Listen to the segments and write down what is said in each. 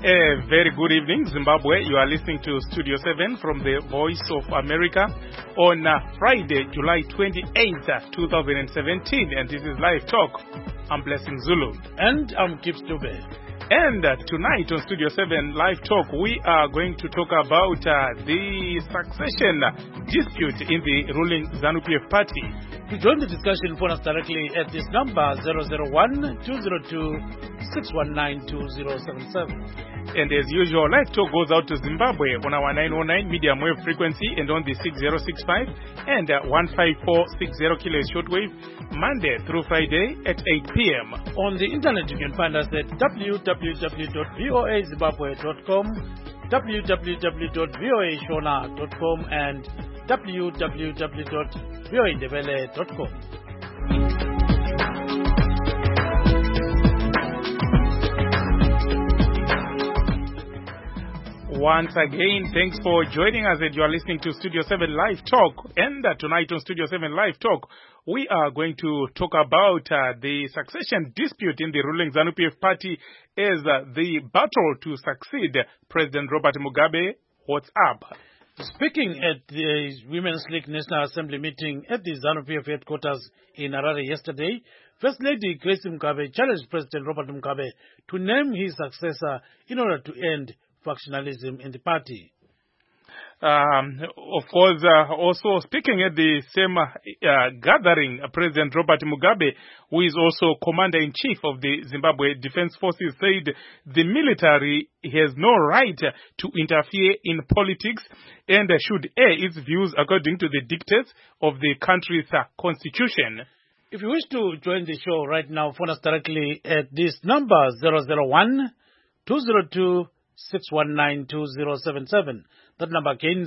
A very good evening, Zimbabwe. You are listening to Studio 7 from the Voice of America on Friday, July 28th, 2017. And this is Live Talk. I'm Blessing Zulu. And I'm Gibbs Dube. And tonight on Studio 7 Live Talk, we are going to talk about the succession dispute in the ruling ZANU-PF party. To join the discussion, phone us directly at this number 001-202-619-2077. And as usual, Live Talk goes out to Zimbabwe on our 909 medium wave frequency and on the 6065 and 15460 kHz shortwave, Monday through Friday at 8 p.m. On the internet, you can find us at www.voazimbabwe.com, www.voashona.com, and www.voindebele.com. Once again, thanks for joining us, and you are listening to Studio 7 Live Talk. And tonight on Studio 7 Live Talk, we are going to talk about the succession dispute in the ruling ZANU-PF party as the battle to succeed President Robert Mugabe. What's up? Speaking at the Women's League National Assembly meeting at the ZANU-PF headquarters in Harare yesterday, First Lady Grace Mugabe challenged President Robert Mugabe to name his successor in order to end factionalism in the party. Of course, also speaking at the same gathering, President Robert Mugabe, who is also Commander-in-Chief of the Zimbabwe Defense Forces, said the military has no right to interfere in politics and should air its views according to the dictates of the country's constitution. If you wish to join the show right now, phone us directly at this number 001-202-619-2077. That number again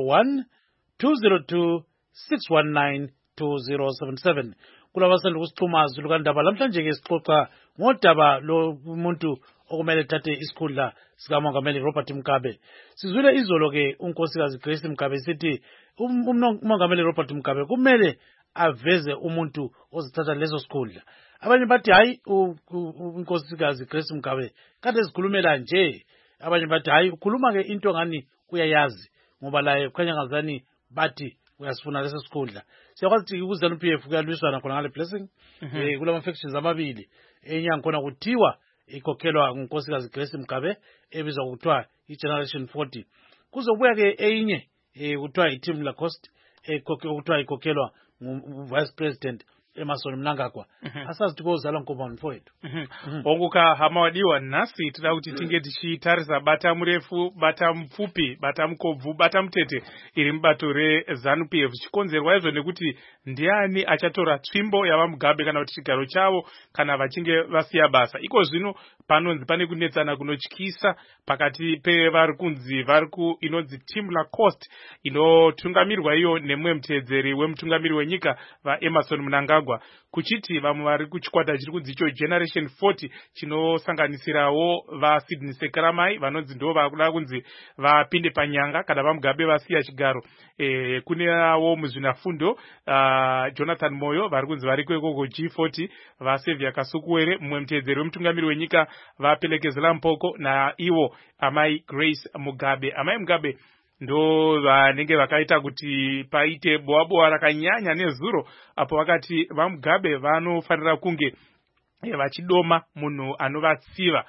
001-202-619-2077. Kulabasanda kusixhuma Zulu kandaba lamhlanje ke sixoxa ngodaba lo umuntu okumele thathe isikhundla sikamongameli Robert Mugabe. Sizwile izolo ke unkosikazi Grace Mugabe sithi umongameli Robert Mugabe kumele aveze umuntu ozithatha leso sikhundla. Abanye bathi hayi unkosikazi Grace Mugabe kade sikhulumela nje. Abanye bathi hayi ukhuluma ke into ngani uyayazi ngoba la ekhanya ngazani bathi uyasifuna leso sikhundla. Siyakwazi ukuthi uZANU-PF kuyalwisana khona ngale blessing kulama factions amabili. Enye ngkhona kuthiwa ikhokhelwa ngunkosikazi Grace Mugabe ebizwa kuthiwa iGeneration 40. Kuzobuya ke enye kuthiwa iTeam Lacoste kuthiwa ikhokhelwa nguVice President Emmerson Mnangagwa. Asazi ukuthi kozala nkombani mfowethu. Okuka hamawadiwa nasi tida kuti tinge tichitarisa bata murefu, bata mfupi, bata mukobvu, bata mutete iri mubato reZANU-PF. Chikonzerwa izvo nekuti ndiani achatora tsvimbo yava Mugabe kana kuti chigaro chavo kana vachinge vasiya basa. Iko zvino panonzi pane kunetsana kunotyisa pakati pevari kunzi vari inonzi Team Lacoste inotungamirwa iyo nemwe muteedzeri wemutungamiri wenyika vaEmmerson Mnangagwa, kuchiti vamwe vari kuchikwata chiri kunzi icho Generation 40 chinosanganisirawo vaSydney Sekaramai vanonzi ndo vakuda kunzi vapinde panyanga kana vaMugabe vasiya chigaro. Kunewo muzvinafundo Jonathan Moyo vari kunzi vari kwekoko G40, vaSevia Kasukuwere mumwe muteedzeri wemutungamiri wenyika vaPelekezela Mpoko na iwo amai Grace Mugabe. Amai Mugabe ndo vanenge vakaita kuti paite boaboa rakanyanya nezuro apo vakati vaMugabe vanofanira kunge vachidoma munhu anovatsiva.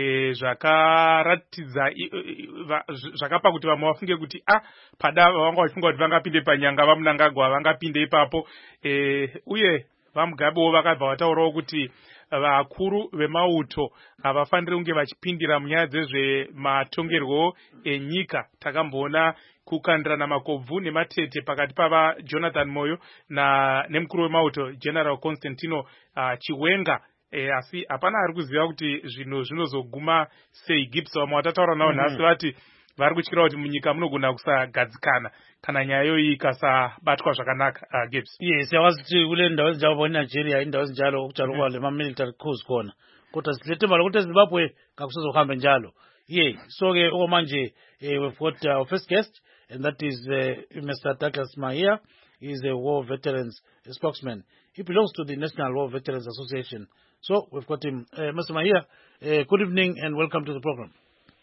Zvakaratidza zvakapa kuti vamwe vafunge kuti pada vanga vachifunga kuti vangapinde panyanga vaMnangagwa vangapinde ipapo. Uye vaMugabewo vakabva vataurawo kuti vakuru vemauto havafaniri kunge vachipindira munyaya dzezvematongerwo enyika. Takamboona kukandirana makobvu nematete pakati pava Jonathan Moyo nemukuru wemauto General Constantino Chiwenga. Asi hapana ari kuziva kuti zvinhu zvinozoguma sei. Gibbs vamwe watataura navo nhasi vati vari kutyira kuti munyika munogona kusagadzikana kana nyaya iyoyi ikasabatwa zvakanaka. Gibbs. Yes, yakazi kuti kule ndawo ezinjalo eNigeria indawo ezinjalo okutshalwa kwa le military coups khona. Kodwa silete mali ukuthi eZimbabwe kakusezohamba njalo. So ke okwamanje we've got our first guest, and that is Mr. Douglas Mahia. He is a war veterans spokesman. He belongs to the National War Veterans Association. So we've got him. Mr. Mahia, good evening and welcome to the program.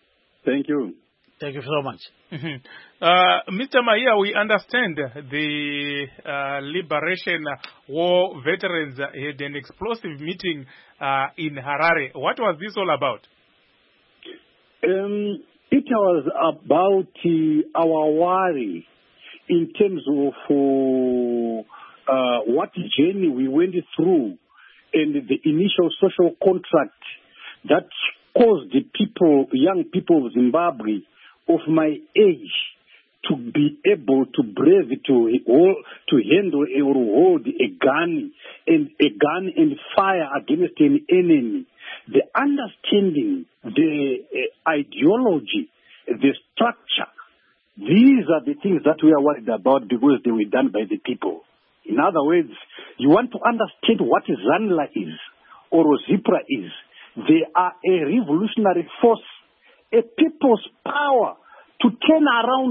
Thank you. Thank you so much. Mr. Mahia, we understand the Liberation War veterans had an explosive meeting in Harare. What was this all about? It was about our worry in terms of what journey we went through and the initial social contract that caused the people, young people of Zimbabwe of my age, to be able to brave to handle or hold a gun and fire against an enemy. The understanding, the ideology, the structure, these are the things that we are worried about because they were done by the people. In other words, you want to understand what ZANLA is or ZIPRA is. They are a revolutionary force, a people's power to turn around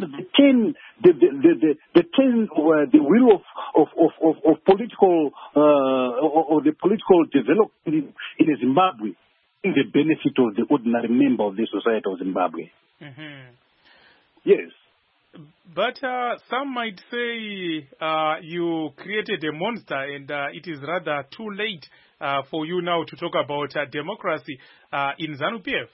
the wheel of political or the political development in Zimbabwe in the benefit of the ordinary member of the society of Zimbabwe. Mm-hmm. Yes. But some might say you created a monster and it is rather too late for you now to talk about democracy in ZANU-PF.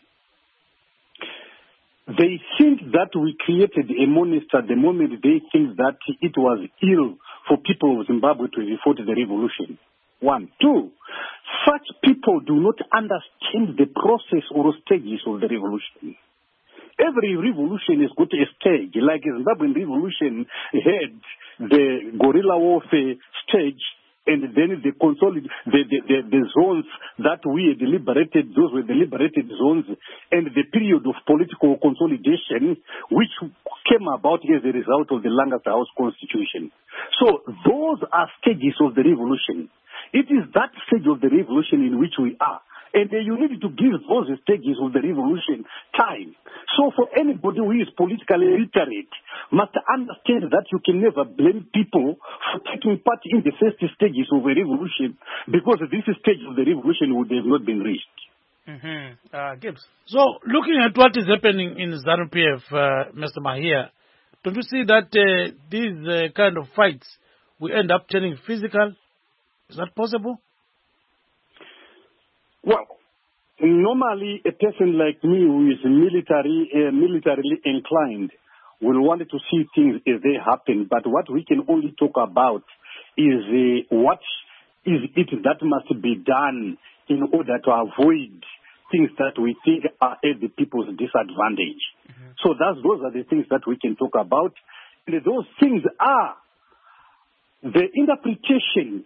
They think that we created a monster the moment they think that it was ill for people of Zimbabwe to vote the revolution. 1. 2, such people do not understand the process or stages of the revolution. Every revolution has got a stage, like the Zimbabwean revolution had the guerrilla warfare stage, and then the zones that we had liberated, those were the liberated zones, and the period of political consolidation, which came about as a result of the Lancaster House Constitution. So those are stages of the revolution. It is that stage of the revolution in which we are. And you need to give those stages of the revolution time. So for anybody who is politically literate must understand that you can never blame people for taking part in the first stages of a revolution, because this stage of the revolution would have not been reached. Mm-hmm. Gibbs. So looking at what is happening in ZANU-PF, Mr. Mahia, don't you see that these kind of fights will end up turning physical? Is that possible? Well, normally a person like me who is militarily inclined will want to see things as they happen, but what we can only talk about is what is it that must be done in order to avoid things that we think are at the people's disadvantage. Mm-hmm. So those are the things that we can talk about. And those things are the interpretation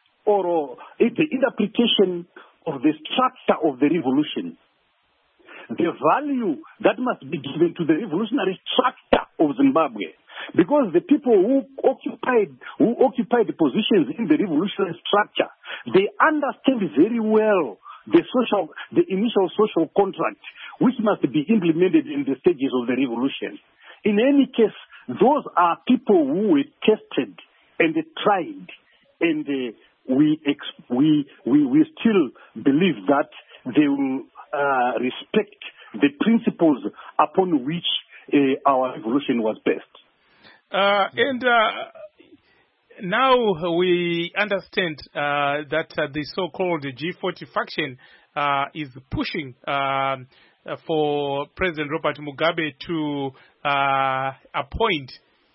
of the structure of the revolution, the value that must be given to the revolutionary structure of Zimbabwe, because the people who occupied the positions in the revolutionary structure, they understand very well the initial social contract, which must be implemented in the stages of the revolution. In any case, those are people who were tested and tried, and we still believe that they will respect the principles upon which our revolution was based. Now we understand that the so-called G40 faction is pushing for President Robert Mugabe to appoint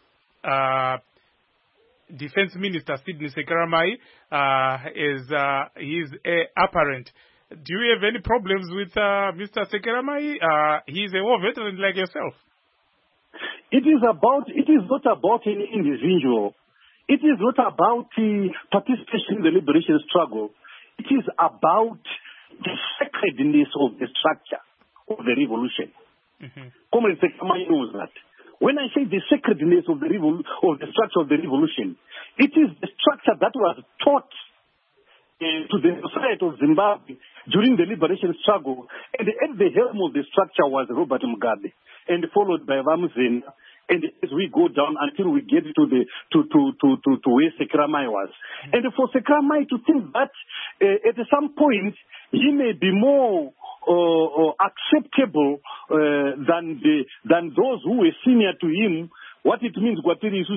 Defense Minister Sidney Sekeramai as his apparent. Do you have any problems with Mr. Sekeramai? He's a war veteran like yourself. It is not about any individual. It is not about participation in the liberation struggle. It is about the sacredness of the structure of the revolution. Mm-hmm. Comrade Sekeramai knows that. When I say the sacredness of the structure of the revolution, it is the structure that was taught to the society of Zimbabwe during the liberation struggle, and at the helm of the structure was Robert Mugabe, and followed by Vamuzena. And as we go down until we get to where Sekeramai was, and for Sekeramai to think that at some point he may be more acceptable than those who were senior to him. What it means, but who is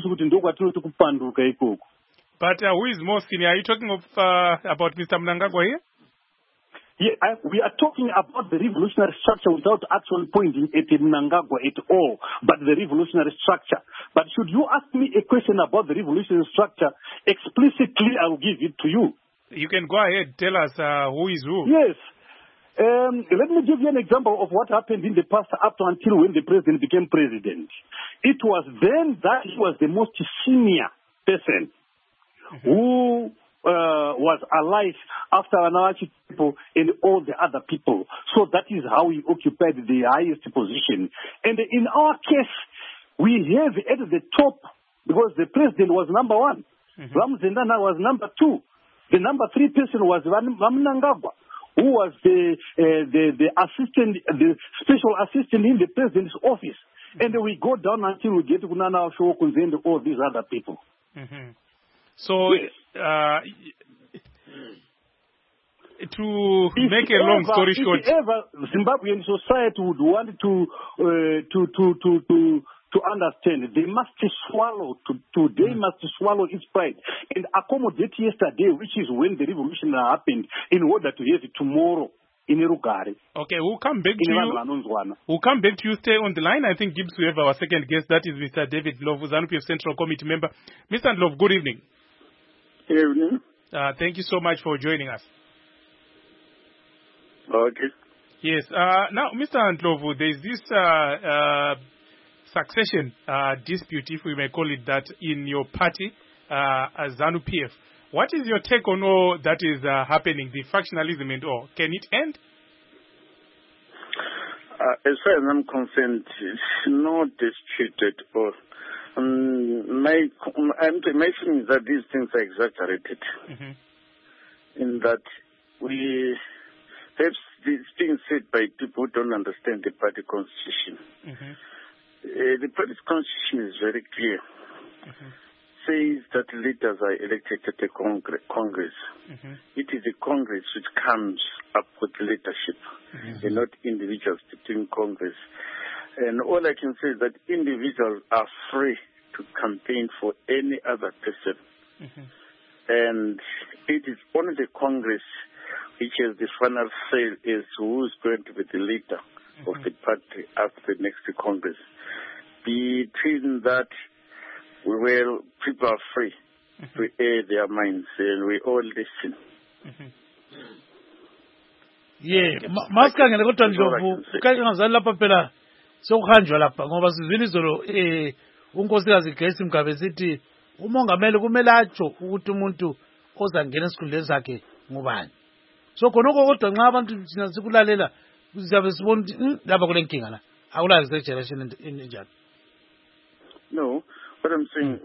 more senior? Are you talking of about Mr. Mnangagwa here? Yeah, we are talking about the revolutionary structure without actually pointing at Mnangagwa at all, but the revolutionary structure. But should you ask me a question about the revolutionary structure, explicitly I will give it to you. You can go ahead, tell us who is who. Yes. Let me give you an example of what happened in the past up until when the president became president. It was then that he was the most senior person who was alive after Anawachi people and all the other people. So that is how he occupied the highest position. And in our case, we have at the top, because the president was number one, Ramzendana was number two. The number three person was Mnangagwa, who was the assistant, the special assistant in the president's office. And we go down until we get to Kunana Shokunze and all these other people. So, yes. To make a long story short, if ever Zimbabwean society would want to understand, they must swallow today must swallow its pride and accommodate yesterday, which is when the revolution happened, in order to have it tomorrow in Irugari. Okay, we'll come back to you. We'll come back to you. Stay on the line. I think Gibbs, we have our second guest. That is Mr. David Ndlovu, ZANU-PF Central Committee member. Mr. Ndlovu, good evening. Good evening. Thank you so much for joining us. Okay. Yes. Now, Mr. Ndlovu, there's this succession dispute, if we may call it that, in your party, as ZANU-PF. What is your take on all that is happening, the factionalism and all? Can it end? As far as I'm concerned, it's not disputed. Or my feeling is that these things are exaggerated. In that we have it's being said by people who don't understand the party constitution. The party constitution is very clear. Says that leaders are elected at the Congress. It is the Congress which comes up with leadership, and not individuals between Congress. And all I can say is that individuals are free to campaign for any other person. And it is only the Congress which has the final say as to who is going to be the leader of the party after the next Congress. Between that, people are free to air their minds, and we all listen. Yeah, masikangele kodwa Ndlovu kangazali lapha phela sokuhanjwa lapha ngoba sizwile izolo unkosikazi Grace Mgabe sithi umongameli kumele atsho ukuthi umuntu ozangena esikhundleni sakhe ngubani. So khonoko kodwa nxa abantu thina sikulalela sizabe sibona ukuthi lapha kule nkinga la akulazi generation enjalo. No, what I'm saying,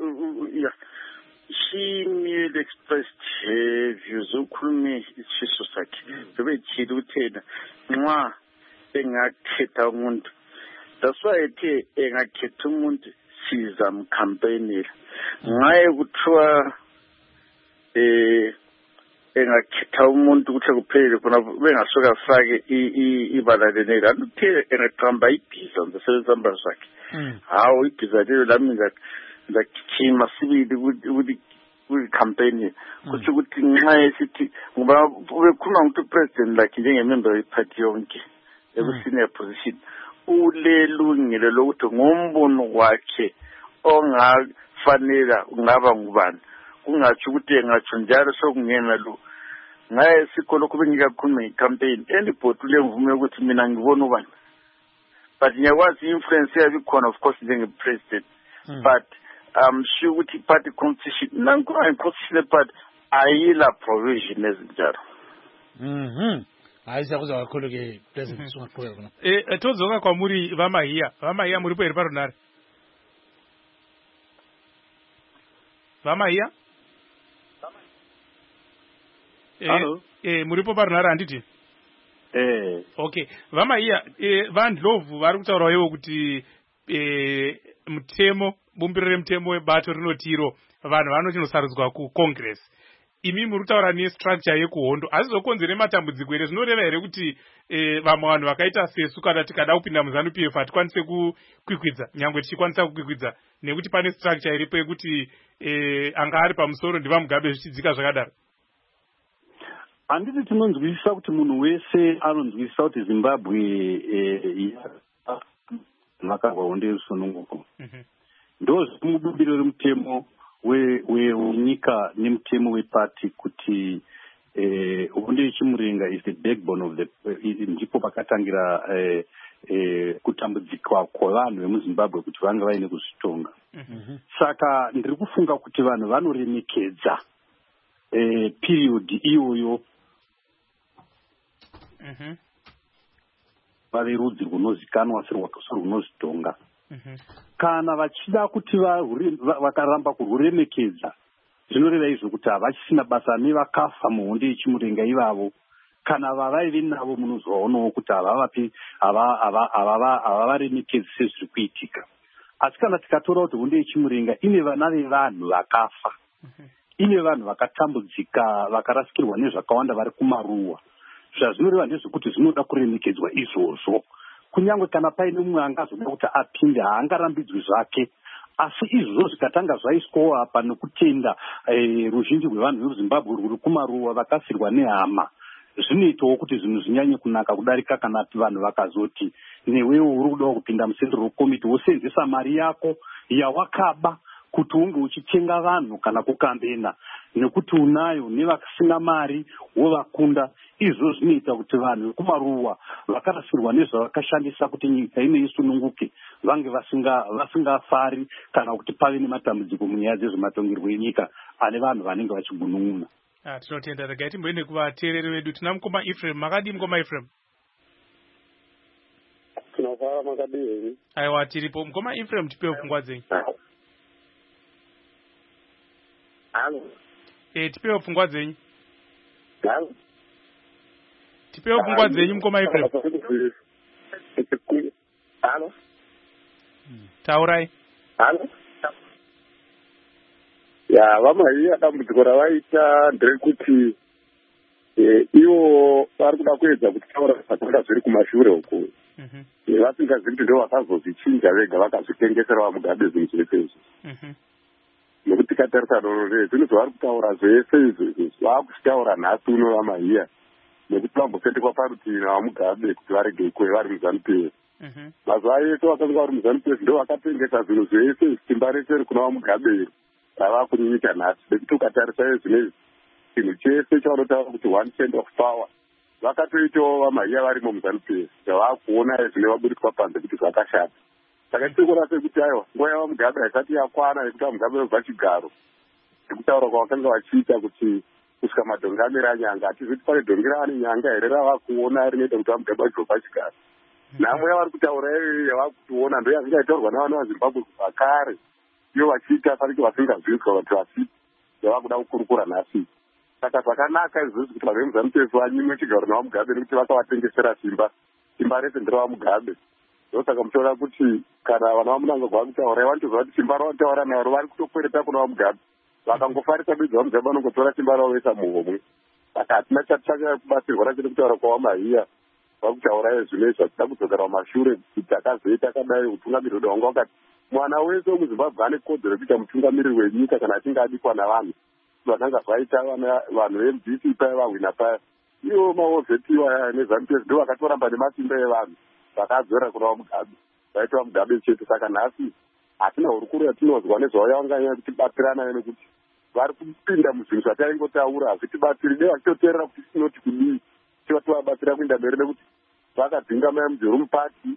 she merely expressed her views. Ukhulume isifiso sakhe. Bebethile uthena nxa engakhetha umuntu. That's why ethe engakhetha umuntu sizamkhampenela. Nxa kuthiwa engakhetha umuntu ukuthi kuphele khona bengasoka fake ibala lenela. Uthe engaqamba ibhiza ngesebenza sakhe. Hawu ibhiza lelo lami ngakithima sibili kwi campaign kuthi ukuthi nxa esithi ngoba bekhuluma ngokuthi president like njengemember yephathi yonke ekusenior position ulelungile lokuthi ngombono wakhe ongafanela ungaba ngubani kungathi ukuthi engatsho njalo sokungena lo ngaye sikolo kube ngikakhuluma ngecampaign anybody lemvume ukuthi mina ngibona ubani but ngiyakwazi influence yabikhona of course njenge-president but I'm sure ukuthi party constitution nankuwa constitution party ayila provision ezinjalo. Hayi siyakuza kakhulu ke president sungaqhubeka khona. Tozoka kwa muri vamahiya muri po eriparunare. Vamahiya? Muri po parunare anditi? Okay. Vamahiya vaNdlovu vari kutaurawo kuti mutemo bumbiro remutemo webato rinotiro vanhu vanochinosarudzwa kucongress imi muri kutaura nestructure yekuhondo hazizokonzere matambudziko here zvinoreva here kuti vamwe vanhu vakaita sesu kana tikada kupinda muZANU-PF hatikwanise kukwikwidza nyangwe tichikwanisa kukwikwidza nekuti pane structure iripo yekuti anga ari pamusoro ndivaMugabe zvichidzika zvakadaro? Handiti tinonzwisisa kuti munhu wese anonzwisisa kuti Zimbabwe vakarwa hondo yesununguko. Ndo zvimubudiro remutemo wenyika nemutemo wepati kuti hondo yechimurenga is the backbone of the ndipo pakatangira kutambudzika kwavanhu vemuZimbabwe kuti vanga vaine kuzvitonga. Saka ndiri kufunga kuti vanhu vanoremekedza period iyoyo vave rudzi runozikanwa serunozvitonga. Kana vachida kuti vakaramba kurwuremekedza zvinoreva izvo kuti havachisina basa nevakafa muhondo yechimurenga ivavo. Kana vavaive navo munozwaonawo kuti havavaremekedzi sezviri kuitika. Asi kana tikatora kuti hondo yechimurenga ine vana vevanhu vakafa, ine vanhu vakatambudzika vakarasikirwa nezvakawanda vari kumaruwa, zvazvinoreva ndezvekuti zvinoda kuremekedzwa izvozvo. Kunyange kana paine mumwe angazoda kuti apinde haangarambidzwi zvake, asi izvozvo zvikatanga zvaiswawo apa nekutenda ruzhinji rwevanhu vemuZimbabwe rwuri kumaruwa vakafirwa nehama, zvinoitawo kuti zvinhu zvinyanye kunaka kudarika kana vanhu vakazoti newewo uri kudawo kupinda muCentral Committee wosenzesa mari yako yawakaba kuti unge uchitenga vanhu kana kukambena nekuti unayo nevasina mari wovakunda. Izvo zvinoita kuti vanhu vekumaruwa vakarasirwa nezvavakashandisa kuti nyika ine isununguke vange vasingafari kana kuti pave nematambudziko munyaya dzezvematongerwo enyika ane vanhu vanenge vachigunun'una. Tinotenda. Regai timboende kuvateereri vedu. Tina mukoma Ephraim. Makadii mukoma Ephraim? Tinofara makadii. Aiwa, tiripo. Mukoma Ephraim, tipewo pfungwa dzenyu. Halo. Tipewo pfungwa dzenyu. Halo. Tipewo pfungwa dzenyu mukoma Ephraim. Halo. Taurai. Halo. Ya, vamaiya dambudziko ravaita nderekuti ivo vari kuda kuedza kutaura zvakanga zviri kumashure uko. Vasingazivi kuti ndo vakazozvichinja vega vakazvitengesera vaMugabe zvinhu zvese izvi. Nekuti tikatarisa doro zvinhu zvavari kutaura zvese izvi vakuchitaura nhasi uno vamaiya nekuti vambosendekwa parutivi navaMugabe kuti varege ikwe vari muZANU-PF. Mazuva ese vakanga vari muZANU-PF ndo vakatengesa zvinhu zvese simba rese iri kuna vaMugabe rava kunyinyika nhasi. Nekuti ukatarisa zvinezvi chinhu chese chavanotaura kuti 1% of power vakatoitawo vamaiya varimo muZANU-PF zvavakuona zvine vaburiswa panze kuti zvakashata. Saka tirikuona sekuti aiwa nguva yavaMugabe haisati yakwana yekuti vaMugabe vabva chigaro nekutaura kwavakanga vachiita kuti kusvika madhongamira anyanga hatizoti pane dhongera ane nyanga here rava kuona rinoita kuti vaMugabe vachibva chigaro. Nhamo yavari kutaura iyoyo yava kutiona ndo yakanga itaurwa navanhu vaZimbabwe kubva kare iyo vachiita panenge vasingazvinzwa vati vasi yava kuda kukurukura nhasi. Saka zvakanaka izvozvo kuti vanhu vemuZANU-PF vanyimwe chigaro navaMugabe nekuti vakavatengesera simba rese nderavaMugabe. Ndosaka muchaona kuti kana vana vamunangagwa kutaura vanotozva kuti simba ravanotaura naro vari kutokwereta kuna vaMugabe. Vakangofarisa bedzi vaMugabe vanongotora simba ravo voisa muhomwe. Saka hatina chatitsvaka kubatsirwa nacho nekutaura kwavamaiya vakutaura zvinezvi vatida kudzokera mumashure kuti akazoita akadai utungamiriri wedu wanga wakati mwana wese wemuZimbabwe ane kodzero yekuita mutungamiriri wenyika kana achinge adikwa navanhu. Vakanga vaita vanhu veMDC paya vahwina paya ivo maovhetiwa neZANU-PF ndo vakatoramba nemasimba evanhu vakadzora kuna vaMugabe vaita vaMugabe chete. Saka nhasi hatina hurukuru yatinozwa nezvauya vanganyanya kutibatsirana nekuti vari kupinda muzvinhu zvataingotaura hazvitibatsiri dei vachitoteerera kuti tinoti kudii tivatovabatsira kuenda mberi nekuti vakadzinga maMJohn Party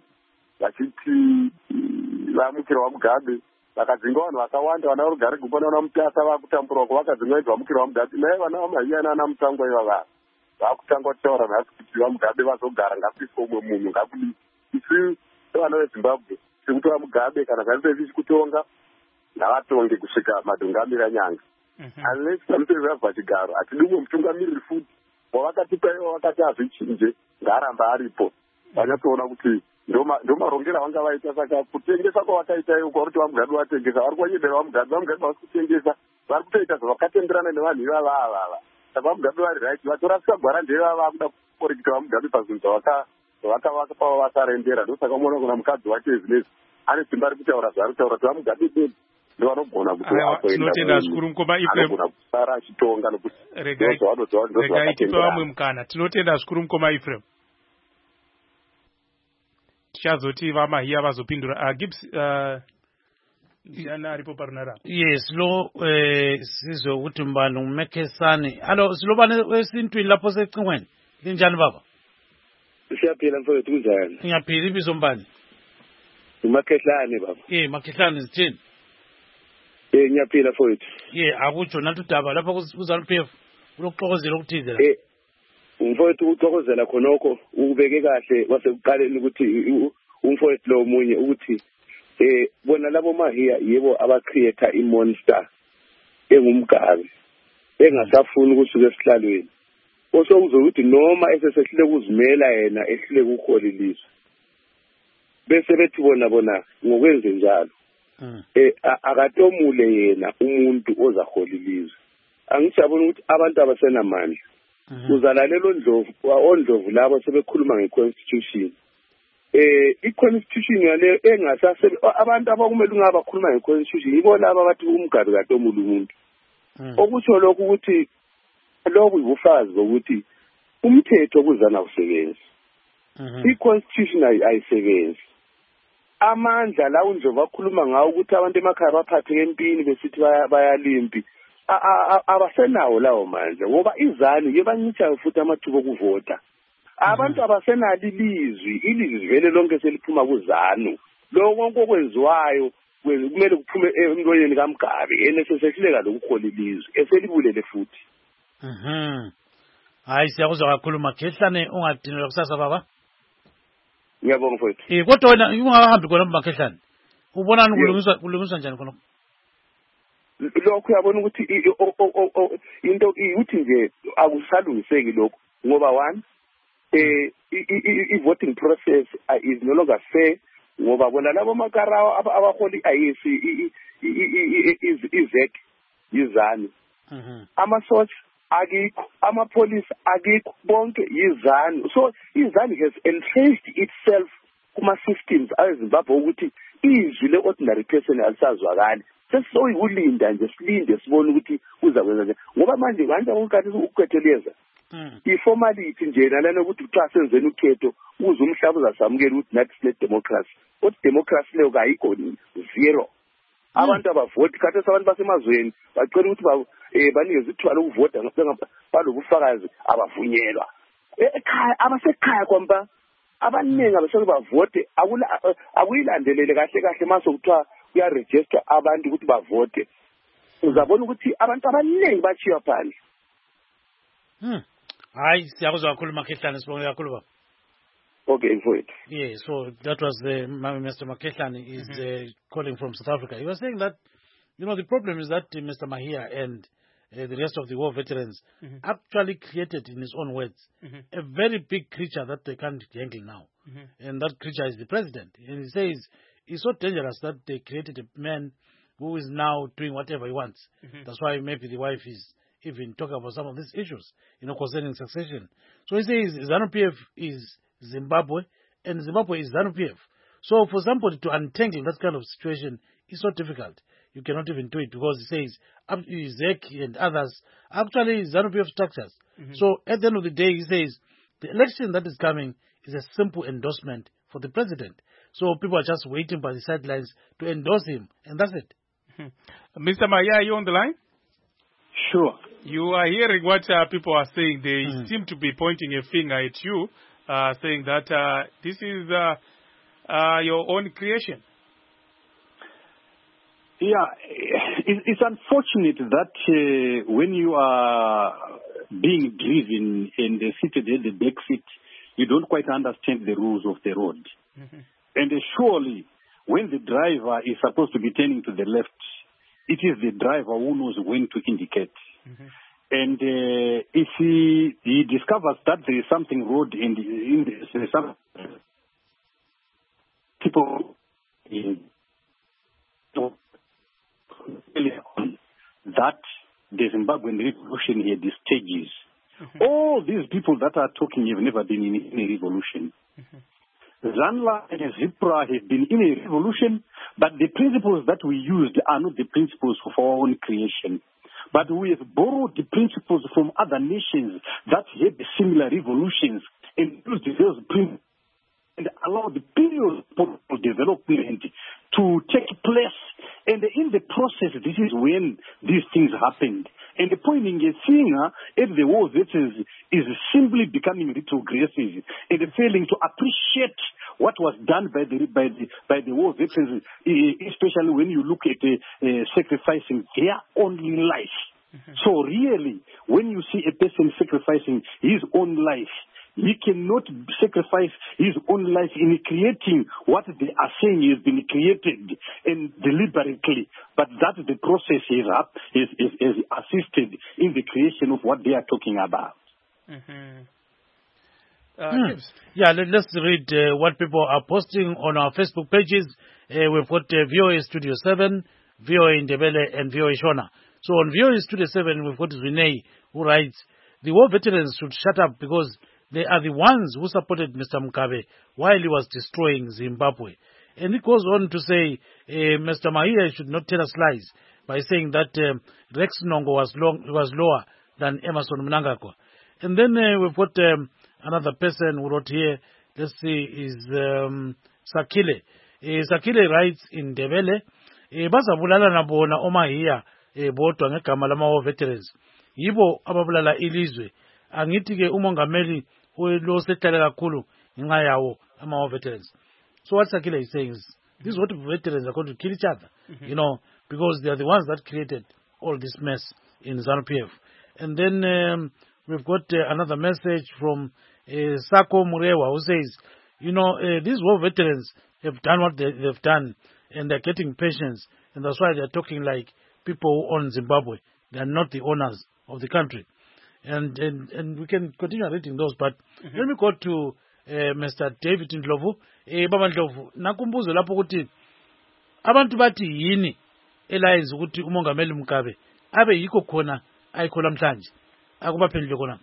vachiti vamukira vaMugabe vakadzinga vanhu vakawanda vana rugare gupa navana Mutasa vakutamburawo vakadzinga idzi vamukira vaMugabe naye vana vamaiya nana Mutangwa ivava vakutanga kutaura nhasi kuti vaMugabe vazogara ngakuiswe umwe munhu ngakudii. Isi sevana veZimbabwe sekuti vaMugabe kana ZANU-PF ichikutonga ngavatonge kusvika madhongamira nyanga. Unless ZANU-PF yabva chigaro hatidi umwe mutungamiriri futi wavakatipa ivo vakati hazvichinje ngaaramba aripo vanyatsoona kuti ndo marongero avanga vaita. Saka kutengesa kwavakaita ivo kwakuti vaMugabe vatengesa vari kuwanyedera vaMugabe vasi kutengesa vari kutoita zvavakatenderana nevanhu ivava saka vamugabe vari right vatorasika gwara ndevava vakuda kuporikita vamugabe pazvinhu zvavakavaka pavo vasarendera ndosaka umoona kuna mukadzi wacho izvinezvi ane simba rekutaura zvaari kutaura kuti vamugabe beni ndivanogona kuti tinotenda zvikuru mukoma Ephraim anogona kusara achitonga nokuti regai tipe vamwe mukana. Tinotenda zvikuru mukoma Ephraim. Tichazoti vamahiya vazopindura. Gibbs ndiana aripo parunara. Yes, lo sizwe ukuthi mbani umekesani. Hallo, silobane esintwini lapho secingweni. Linjani baba? Siyaphila mfowethu kunjani? Ngiyaphila ibizo mbani? Umakhehlane baba. Makhehlane sithini? Ngiyaphila mfowethu. Akutsho nathi udaba lapha kuZANU-PF ulokuxokozela ukuthize la. Umfowethu uxokozela khonokho ubeke kahle wasekuqaleni ukuthi umfowethu lo munye ukuthi bona labo mahiya yebo abacreate imonster engumgabe engasafuni ukusuka esihlalweni. Osokuzo ukuthi noma esesehlile ukuzimela yena ehlile ukuholilizwa. Bese bethi bona ngokwenze njalo. Akatomule yena umuntu ozaholilizwa. Angijabula ukuthi abantu abasenamandla uzalalela ondlovu labo sebekhuluma ngeconstitution. I-constitution yale engasase abantu abakumele ungabakhuluma ngeconstitution yibo laba abathi umgabe katomula umuntu. Okusho lokhu ukuthi lokhu ubufakazi bokuthi umthetho kuzana usebenzi. I-constitution ayisebenzi. Amandla la unje bakhuluma ngawo ukuthi abantu emakhaya baphatheke empini besithi bayalimpi abasenawo lawo mandla ngoba izani yebancitshayo futhi amathuba okuvota. Abantu abasenalo ilizwi vele lonke seliphuma kuZANU. Lokho konke okwenziwayo kumele kuphume emlonyeni kaMgabe enesesehluleka lokuholilizwe eselibulele futhi. Hayi siyakuzwa kakhulu Makhehlane ungadinelwa kusasa baba. Ngiyabonga mfowethu. Kodwa wena ungahambi khona Makhehlane. Ubonani kulungiswa njani khona? Lokho uyabona ukuthi into ukuthi nje akusalungiseki lokho ngoba one i-voting process is no longer fair ngoba bona labo makarawa abaholi ayisi izek yizani amasotsha akikho amapolice akikho bonke yizani. So izani has entrenched itself kuma systems eZimbabwe ukuthi izwi le ordinary person alisazwakali. Sesizoyikulinda nje silinde sibone ukuthi uzakwenza njani ngoba manje kanti ukukhathi ukukhetheleza i-formality nje nalana ukuthi xa senzeni ukhetho uze umhlaba uzasamukela ukuthi nathi sine democracy. Kodwa democracy leyo kayikho zero. Abantu abavoti khathi abantu basemazweni bacela ukuthi banikeze ithuba lokuvota balobufakazi abavunyelwa. Ekhaya abasekhaya kwamba abaningi abaseke bavote akuyilandelele kahle mase kuthiwa kuyaregister abantu ukuthi bavote. Uzabona ukuthi abantu abaningi bachiya phandle. Hayi siyakuzwa kakhulu Makhehlane sibonge kakhulu baba. Okay mfowethu. So that was Mr. Makhehlane is calling from South Africa. He was saying that the problem is that Mr. Mahia and the rest of the war veterans actually created, in his own words, a very big creature that they can't handle now. And that creature is the president. And he says it's so dangerous that they created a man who is now doing whatever he wants. That's why maybe the wife is even talking about some of these issues, concerning succession. So he says ZANU-PF is Zimbabwe and Zimbabwe is ZANU-PF. So for somebody to untangle that kind of situation is so difficult. You cannot even do it because he says ZEC and others actually ZANU-PF structures. So at the end of the day, he says the election that is coming is a simple endorsement for the president. So people are just waiting by the sidelines to endorse him, and that's it. Mr. Mahia, are you on the line? Sure. You are hearing what people are saying. They seem to be pointing a finger at you, saying that this is your own creation. Yeah, it's unfortunate that when you are being driven and seated at the back seat, you don't quite understand the rules of the road. And surely, when the driver is supposed to be turning to the left, it is the driver who knows when to indicate. And if he discovers that there is something road some people that the Zimbabwean revolution had the stages. All these people that are talking have never been in a revolution. ZANLA and ZIPRA have been in a revolution, but the principles that we used are not the principles of our own creation. But we have borrowed the principles from other nations that had similar revolutions and used those principles and allowed the period of development to take place. And in the process, this is when these things happened. And the pointing a finger at the war veterans is simply becoming retrogressive and failing to appreciate what was done by the war veterans, especially when you look at sacrificing their only life. So really, when you see a person sacrificing his own life, he cannot sacrifice his own life in creating what they are saying has been created and deliberately, but that the process is assisted in the creation of what they are talking about. Yeah, let's read what people are posting on our Facebook pages. We've got VOA Studio 7, VOA Ndebele, and VOA Shona. So on VOA Studio 7, we've got Renee, who writes, the war veterans should shut up because they are the ones who supported Mr. Mugabe while he was destroying Zimbabwe. And it goes on to say, Mr. Mahia should not tell us lies by saying that Rex Nongo was lower than Emerson Mnangagwa. And then we've got another person who wrote here, let's see, is Sakile. Sakile writes in Ndebele, bazabulala nabona omahia bodwa ngegama lama veterans. Yibo ababulala ilizwe. Angithi-ke umongameli lo sehlale kakhulu ngenxa yawo ama veterans. So what Sakile is saying is, this is what veterans are going to kill each other, you know, because they are the ones that created all this mess in ZANU-PF. And then we've got another message from Sako Murewa, who says, you know, these war veterans have done what they've done, and they're getting pensions, and that's why they're talking like people who own Zimbabwe. They're not the owners of the country. And we can continue reading those, but let me go to Mr. David Ndlovu. Baba Ndlovu, nakumbuzo lapho ukuthi abantu bathi yini elayenza ukuthi umongameli Mugabe abe yikho khona ayikho namhlanje akubaphendule khona.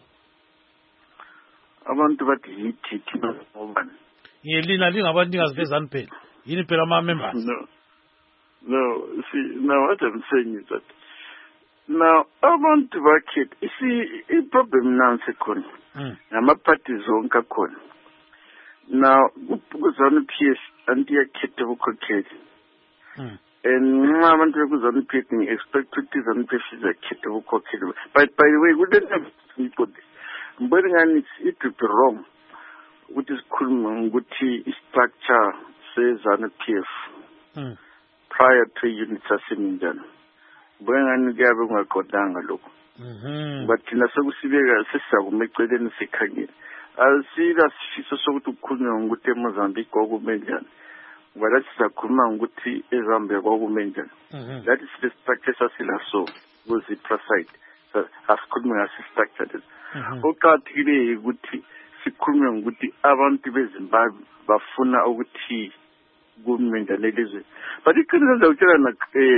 Abantu bathi yithi thina ngobani? Yelina lingabantu ningazivezani phela. Yini phela ama members? No, see, now what I'm saying is that now abantu bakhetha i-problem nansi khona nama-parties zonke akhona. Now ku-ZANU-PF anti-yakhetha ubukhokheli and nxa abantu beku-ZANU-PF ngi-expect ukuthi i-ZANU-PF izakhetha ubukhokheli. But by the way, ngibona ngani it would be wrong ukuthi sikhulume ngokuthi i-structure se-ZANU-PF prior to unit saseminjani. Ngibona kuyabe kungakodanga lokho. But thina sekusibeka sesizakume eceleni sikhangile. Asila sifiso sokuthi ukukhulunywa ngokuthi eMozambique kwakume njani. Ngoba lathi sizakhuluma ngokuthi eZambia kwakume njani. That is the structure sasila so was the precise. So asikhulume ngasi structure. Okuqakathekile ukuthi sikhulume ngokuthi abantu beZimbabwe bafuna ukuthi kume njani elizweni. But iqiniso ngizawutshela na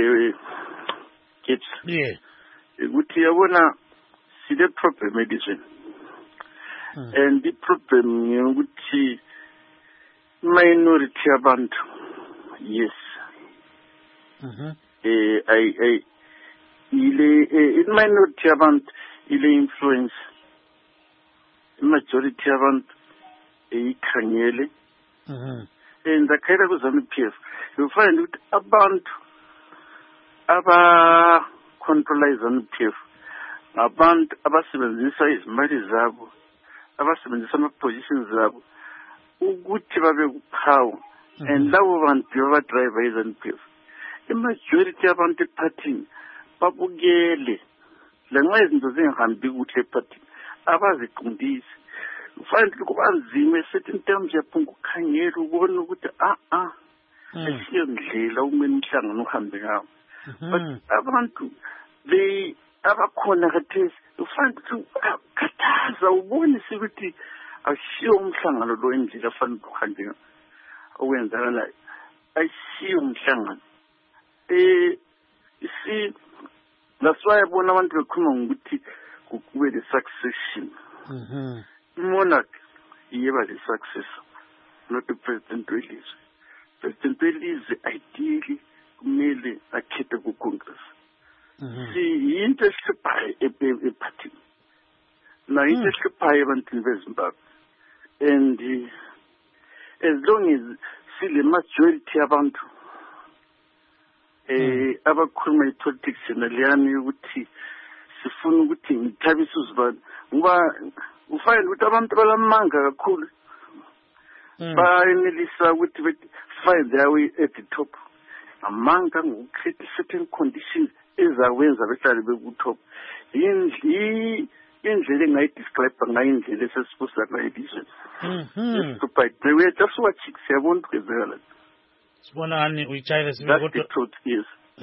yeah. Ukuthi yabona sile problem elizweni. And the problem ukuthi minority abantu, yes. In minority abantu ile influence, majority abantu ikhangele. And the kind of ZANU-PF, you find that abantu aba control ZANU-PF, abantu abasebenzisa izimali zabo, abasebenzisa ama-positions zabo ukuthi babe kuphawu, and labo bantu abadriver iZANU-PF. I-majority abantu ephathini babukele lanxa izinto zingahambi kuhle ephathini abaziqondisi. Ufanele kubanzima certain terms yaphunga ukukhangela ubona ukuthi asiyo ndlela umene umhlangano uhambe ngawo. But abantu abakhona khathesi ufanele ukukhathaza ubone ukuthi asiyo umhlangano lo endlela afanele uhambe ngawo. Okwenzakalayo asiyo umhlangano. That's why I want to come with the succession. Monarch, he ever the successor, not the President Wellies. President Wellies, ideally, merely a capable Congress. See, he interested by a party. Now, he interested by Zimbabwe. And as long as see the majority abantu abakhuluma politics naliyani ukuthi sifuna ukuthi ngithabise uzibani ngoba ufayile ukuthi abantu balamanga kakhulu bayenelisa ukuthi find their way at the top amanga ngokukhetha certain conditions ezawenza behlale bekutop indlela engayidescribe ngayo indlela esesibusa ngayo elizweni. We are just watching siyabona kwenzekala. Sibonani uyitshayile That's the truth, yes.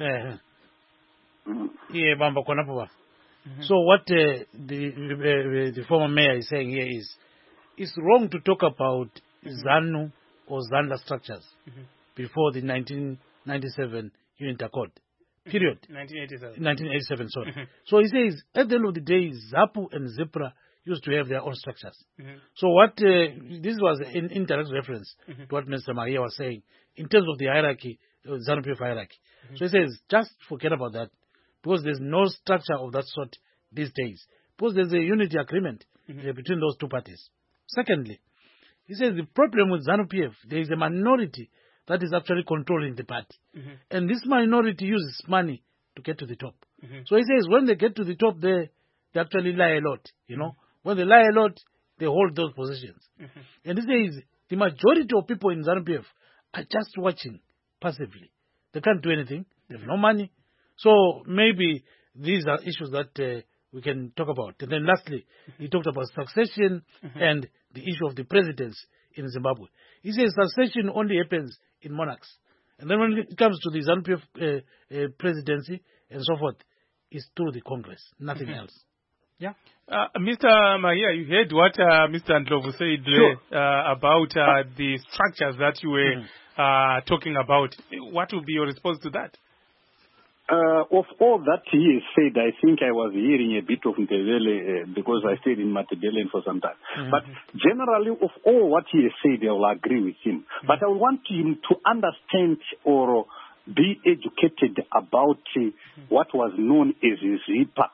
Yeah, bamba khona pho. So what the former mayor is saying here is it's wrong to talk about ZANU or ZANLA structures before the 1997 Unit Accord. Period. 1987, sorry. So he says, at the end of the day, ZAPU and ZIPRA used to have their own structures. So what, this was an indirect reference to what Mr. Maria was saying in terms of the hierarchy, ZANU-PF hierarchy. So he says, just forget about that, because there's no structure of that sort these days, because there's a unity agreement between those two parties. Secondly, he says the problem with ZANU-PF, there is a minority that is actually controlling the party. And this minority uses money to get to the top. So he says when they get to the top, they actually lie a lot, you know. When they lie a lot, they hold those positions. And he says the majority of people in ZANU-PF are just watching passively. They can't do anything. They have no money. So maybe these are issues that we can talk about. And then lastly, he talked about succession and the issue of the presidents in Zimbabwe. He says succession only happens in monarchs. And then when it comes to the ZANU-PF presidency and so forth, it's through the Congress, nothing else. Yeah. Mr. Maria, you heard what Mr. Ndlovu said about the structures that you were talking about. What would be your response to that? Of all that he has said, I think I was hearing a bit of Ndebele because I stayed in Matabeleland for some time. But generally, of all what he has said, I will agree with him. But I want him to understand or be educated about what was known as ZIPA.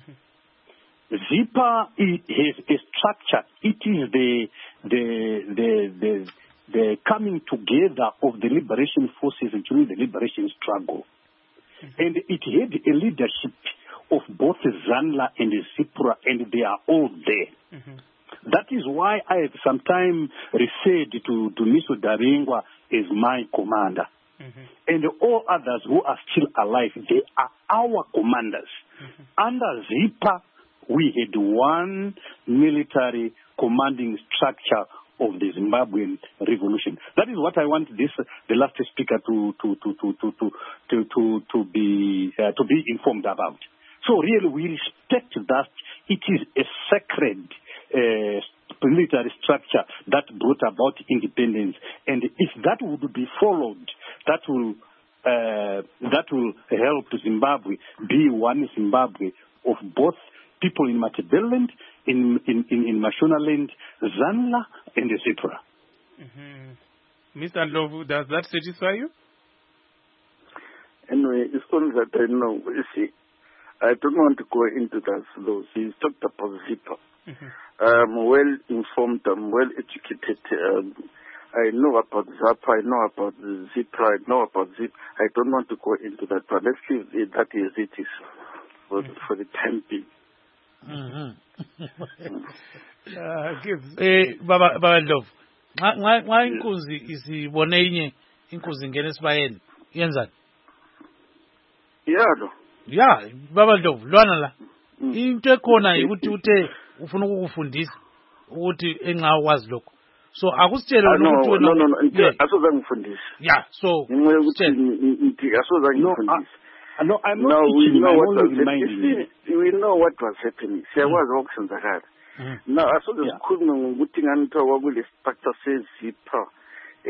ZIPA has a structure. It is the coming together of the liberation forces during the liberation struggle. And it had a leadership of both ZANLA and ZIPRA, and they are all there. That is why I have sometimes referred to Duniso Daringwa as my commander. And all others who are still alive, they are our commanders. Under ZIPA, we had one military commanding structure of the Zimbabwean revolution. That is what I want the last speaker to be informed about. So really, we respect that it is a sacred military structure that brought about independence, and if that would be followed, that will help Zimbabwe be one Zimbabwe of both people in Matabeleland, in Mashonaland, ZANLA, and ZIPRA. Mr. Ndlovu, does that satisfy you? Anyway, it's only that I know. You see, I don't want to go into those. He's talked about ZIPA. I'm well informed. I'm well educated. I know about ZAPA. I know about ZIPRA. I know about ZIP. I don't want to go into that, but let's leave it that as it is for the time being. Baba Ndlovu, nxa inkunzi isibone inye inkunzi ngene esibayeni yenzani? Yeah, Baba Ndlovu, lwana la. Into ekhona ukuthi uthe ufuna ukukufundisa ukuthi enxa wazi lokho. So akusitshele ukuthi wena no asoza ngifundisa. Yeah, so asoza ngifundisa. No, I'm not teaching. We know what was happening. Siyakwazi okusenzakala. Now, asoze sikhulume ngokuthi ngani kuthiwa kwakule structure seZIPA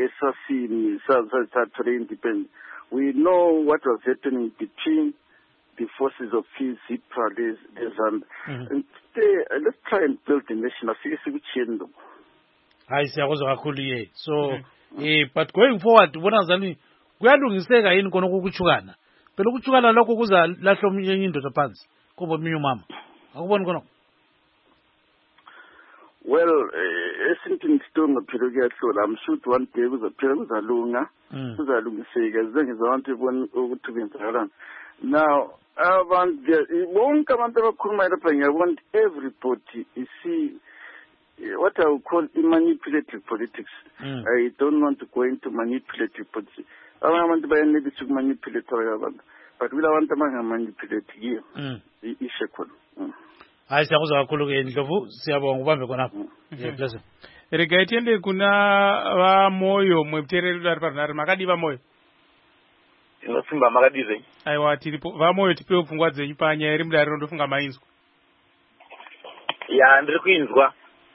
esasini sathole independence. We know what was happening between the forces of peace, let's try and build a nation. Hayi siyakuzwa kakhulu ye. So but going forward ubona ngani kuyalungiseka yini kona ukuchukana? Phela ukuchukana lokho kuza lahlo omunye indoda phansi. Kuba omunye umama. Akuboni kona? Well, esinto ngidonga phela kuyahlola. I'm sure one day kuzalunga. Kuzalungiseka. Zengizonke ubona ukuthi kwenzakala. Now, I want everybody you see what I would call manipulative politics. I don't want to go into manipulative politics. I want to maybe to manipulate, but we don't want to manipulate here. Hayi siyakuzwa kakhulu ke Ndlovu siyabonga ubambe khonapho. Pleasure. Rega itiende kuna va moyo mwetereri dari parunari makadiva moyo. Inosimba makadize. Aiwa tiripo va moyo tipewo pfungwa dzenyu panyaya iri mudare rondofunga mainzwa. Ya ndiri kuinzwa.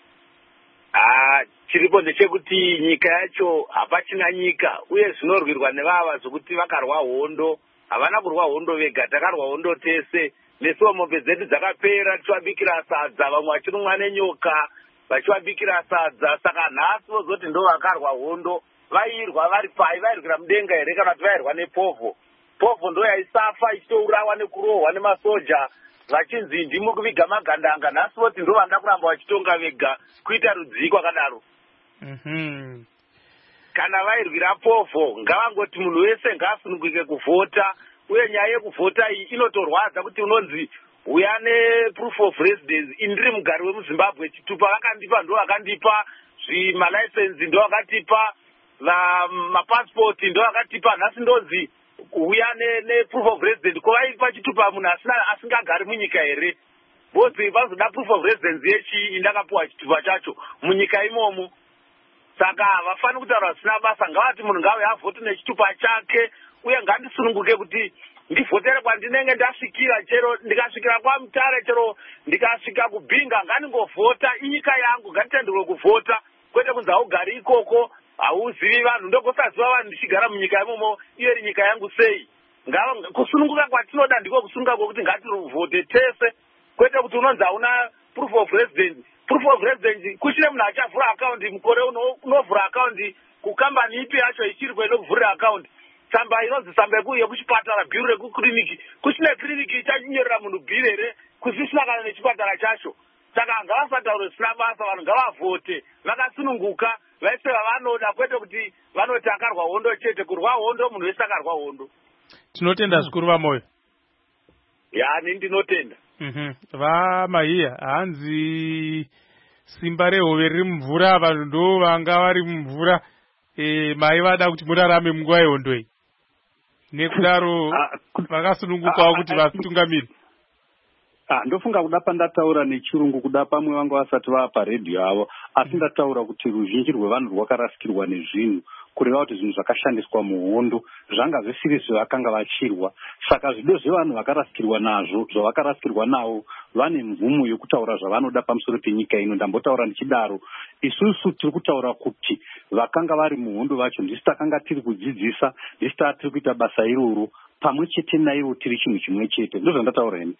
Chiripo ndechekuti nyika yacho hapachina nyika uye zvinorwirwa nevava zvokuti vakarwa hondo havana kurwa hondo vega takarwa hondo tese nesuwo mombe dzedu dzakapera tichivabikira sadza vamwe vachirumwa nenyoka vachivabikira sadza saka nhasi vozoti ndo vakarwa hondo vairwa vari pai vairwira mudenga here kana kuti vairwa nepovho ndo yaisafa ichitourawa nekurohwa nemasoja vachinzi ndimo kuviga magandanga nhasi voti ndo vanda kuramba vachitonga vega kuita rudzii kwakadaro. Kana vairwira povho ngavangoti munhu wese ngaasununguke kuvhota uye nyaya yekuvhota iyi inotorwadza kuti unonzi uya neproof of residence indiri mugari wemuzimbabwe chitupa vakandipa ndo vakandipa zvimalaisensi ndo vakatipa mapasipoti ndo vakatipa nhasi ndonzi uya neproof of residence kovaipa chitupa munhu asingagari munyika here bozi vazoda proof of residence yechii ndakapiwa chitupa chacho munyika imomo saka havafani kutaura zvisina basa ngavati munhu ngauye avhote nechitupa chake uye ngandisununguke kuti ndivhotere kwandinenge ndasvikira chero ndikasvikira kwaMutare chero ndikasvika kubhinga ngandingovhota inyika yangu nganditenderwe kuvhota kwete kunzi haugari ikoko hauzivi vanhu ndogosaziva vanhu ndichigara munyika imomo iyo iri nyika yangu sei kusununguka kwatinoda ndiko kusununguka kwokuti ngativhote tese kwete kuti unonzi hauna proof of residence kuchine munhu achavhura akaundi mukore unovhura akaundi kukambani ipi yacho ichiri kwede kuvhurira akaundi tsamba inonzi tsamba yekuchipatara bhiro rekukiriniki kuchine kiriniki ichanyorera munhu bhiro here kuzvisina kana nechipatara chacho saka ngavasataure zvisina basa vanhu ngavavhote vakasununguka vaise vavanoda kwete kuti vanoti akarwa hondo chete kurwa hondo munhu wese akarwa hondo. Tinotenda zvikuru vamoyo. Yani ndinotenda. Vamahiya hanzi simba rehove riri mumvura vanhu ndo vanga vari mumvura mai vada kuti murarame munguva yehondo iyi nekudaro vakasunungukawo kuti vatungamiri. Ndofunga kuda pandataura nechirungu kuda pamwe vanga vasati vava paredhiyo avo asi ndataura kuti ruzhinji rwevanhu rwakarasikirwa nezvinhu kureva kuti zvinhu zvakashandiswa muhondo zvanga zvisiri zvavakanga vachirwa saka zvido zvevanhu vakarasikirwa nazvo zvavakarasikirwa navo vane mvumo yokutaura zvavanoda pamusoro penyika ino. Ndambotaura ndichidaro isusu tiri kutaura kuti vakanga vari muhondo vacho ndisi takanga tiri kudzidzisa ndisi taa tiri kuita basa iroro pamwe chete naivo tiri chinhu chimwe chete ndo zvandataura ini.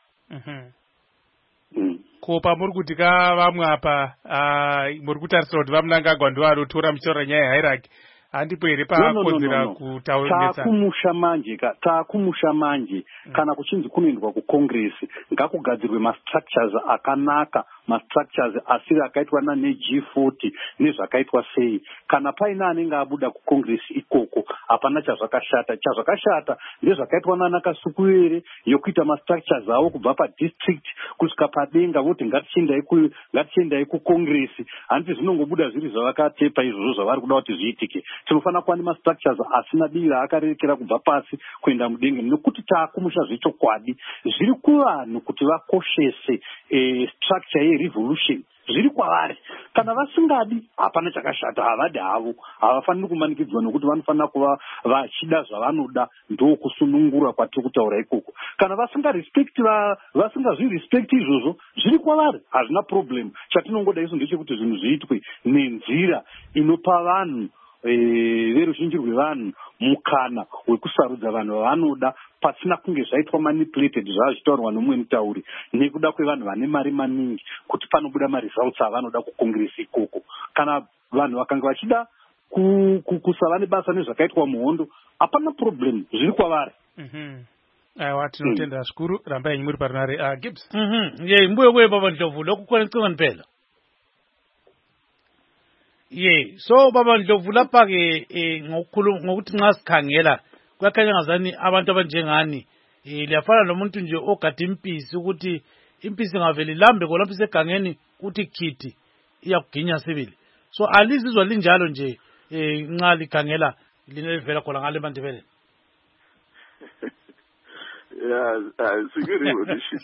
Ko pamuri kuti kavamwe apa muri kutarisira kuti vamunangagwa ndo vanotora muchitaura nyaya yehairaki handipo here pakonzera kutauresa taakumusha manje kana kuchinzi kunoendwa kukongresi ngakugadzirwe mastructures akanaka mastructures asiri akaitwa naneG40 nezvakaitwa sei kana paina anenge abuda kukongresi ikoko hapana chazvakashata ndezvakaitwa nanakasukuere yokuita mastructures avo kubva padistrict kusvika padenga voti ngatichiendai kukongresi handiti zvinongobuda zviri zvavakatepa izvozvo zvavari kuda kuti zviitike. Tinofanira kuva nemastructures asina dii raakarerekera kubva pasi kuenda mudenga nekuti taakumusha zvechokwadi zviri kuvanhu kuti vakoshese structure yerevolution zviri kwavari kana vasingadi hapana chakashata havadi havo havafaniri kumanikidzwa nokuti vanofanira kuva vachida zvavanoda ndokusunungura kwatiri kutaura ikoko kana vasingazvirespecti izvozvo zviri kwavari hazvina problem chatinongoda isu ndechekuti zvinhu zviitwe nenzira inopa vanhu veruzhinji rwevanhu mukana wekusarudza vanhu vavanoda pasina kunge zvaitwa manipulated zvazvitaurwa nomumwe mutauri nekuda kwevanhu vane mari maningi kuti panobuda maresults avanoda kukongresi ikoko. Kana vanhu vakanga vachida kusava nebasa nezvakaitwa muhondo hapana problem, zviri kwavari. Aiwa, tinotenda zvikuru. Rambai muri parunare. Gibbs. Ye mbuye kuye baba Ndlovu lokukona icingwa phela. Ye so baba Ndlovu lapha ke ngokuthi nxa sikhangela kuyakhanya ngazani abantu abanjengani liyafana nomuntu nje ogada impisi ukuthi impisi ngaveli lambe kolapha isegangeni uthi khithi iyakuginya sibili. So alizizwa linjalo nje nxa likhangela linelivela khona ngale mandebele. Revolution.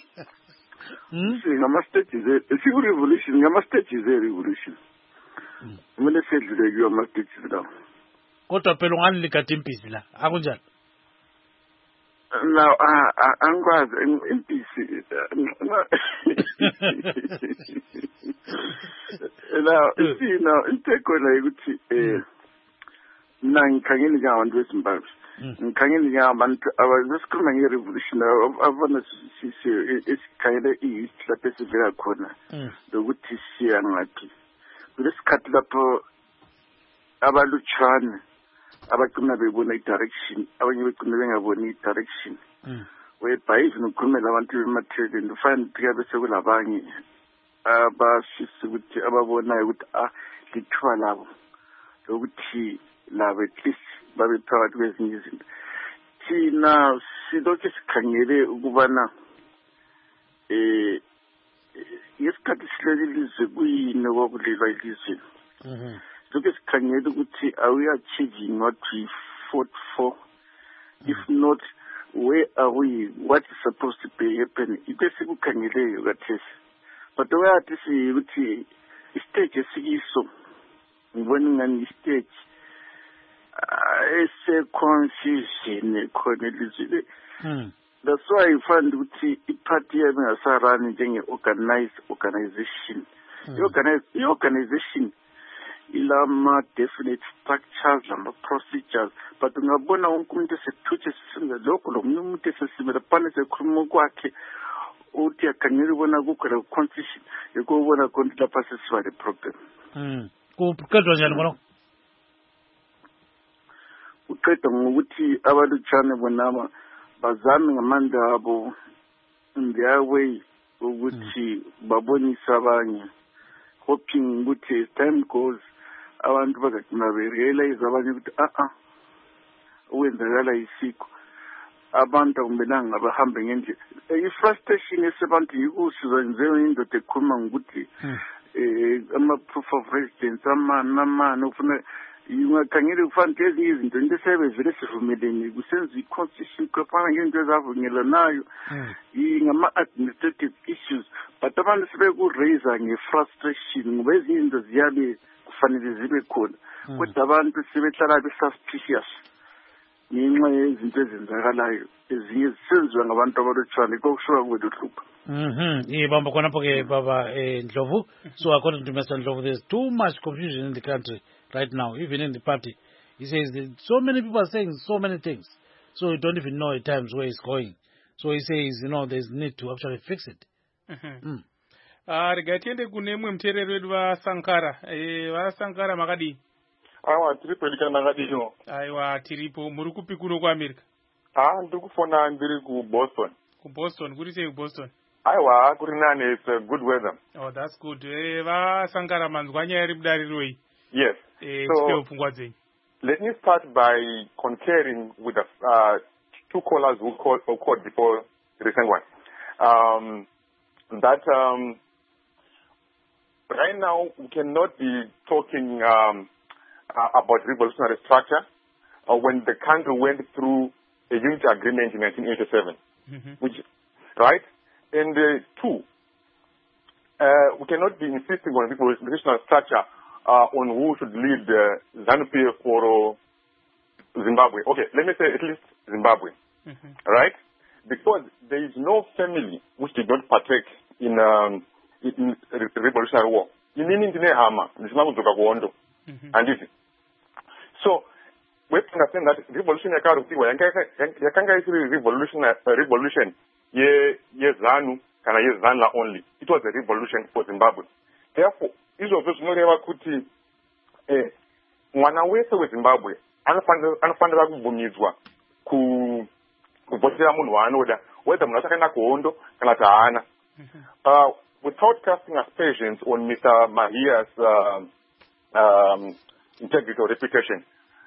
Ngama-stages e-revolution. Kumele sedlule kiwo ama-stages lawo. Kodwa phela ungani ligada impisi la, akunjani? Now, angikwazi impisi. Now, into ekhona ukuthi mina ngikhangele njengabantu beZimbabwe. Ngikhangele njengabantu abasikhuluma nge-revolution abona esikhangele i-history lapho esivela khona lokuthi siya ngaphi. Kulesikhathi lapho abalutshwane abagcina bebona i-direction, abanye begcina bengaboni i-direction. Whereby even ukhulumela abantu bemathreading ufane kuyabe sekulabanye abashisa ukuthi ababonayo ukuthi lithiwa labo lokuthi labo at least babe phakathi kwezinye izinto. Thina silokhu sikhangele ukubana ngesikhathi sihleli ilizwe kuyini okwakulelwa ilizweni. Silokhu sikhangele ukuthi are we achieving what we fought for? If not, where are we? What is supposed to be happening? Into esikukhangeleyo kathesi. But wathi ukuthi istage esikiso ngibona ngani istage ese-confusion khona elizweni. That's why I find ukuthi i-party yami ngasarani njenge-organized organization. I-organization ilama definite structures, lama procedures, but ungabona wonke umuntu esethutshe sisenza lokho lomunye umuntu esesimela phana sekhuluma kwakhe uthi akhangela ubona kukho la confusion ekubona konke lapha sesiba le problem. Kuqedwa njani ngolo? Uqedwa ngokuthi abalutshane bonaba bazame ngamandla abo in their way ukuthi babonise abanye, hoping ukuthi as time goes abantu bazagcina berealize abanye ukuthi ukwenzakala isikho abantu akumelanga abahambe ngendlela. I-frustration esebantu yikusizwa njengendoda ekhuluma ngokuthi ama-proof of residence amani ufuna ungakhangele kufanele ezinye izinto into esebevele sivumelene kusenza i-constitution kufana ngento ezavunyelanayo ngama-administrative issues, but abantu sebekuraiser nge-frustration ngoba ezinye izinto ziyabe kufanele zibe khona kodwa abantu sebehlala be-suspicious ngenxa yezinto ezenzakalayo ezinye zisenziwa ngabantu abalutshwane kokushuka kweluhlupha. Bamba khonapho ke baba Ndlovu. So according to Mr. Ndlovu, there's too much confusion in the country right now, even in the party. He says that so many people are saying so many things, so you don't even know at times where it's going. So he says, there's need to actually fix it. Rega tiende kune mwe mterero wedu vaSankara. VaSankara makadi? Aiwa, tiripo elikana makadino. Aiwa, tiripo. Muri kupi kuno kwa America? Ndikufona ndiri kuBoston. KuBoston? Kuri sei kuBoston? Aiwa, kuri nane, it's good weather. Oh, that's good. VaSankara manzwa nyaya iri budariroi? Yes. So, let me start by concurring with the two callers who called before the recent one. Right now we cannot be talking about revolutionary structure when the country went through a unity agreement in 1987, which, right? And two, we cannot be insisting on revolutionary structure on who should lead ZANU-PF or Zimbabwe. Okay, let me say at least Zimbabwe, right? Because there is no family which did not partake in revolutionary war. And So we understand that revolution yakarupiwa yakanga isiri revolution ye ZANU kana ye ZANLA only. It was a revolution for Zimbabwe. Therefore, izvo zvinoreva kuti mwana wese weZimbabwe anofanira kubvumidzwa kuvhotera munhu waanoda, whether munhu achakaenda kuhondo kana kuti haana. Without casting aspersions on Mr. Mahia's integrity or reputation,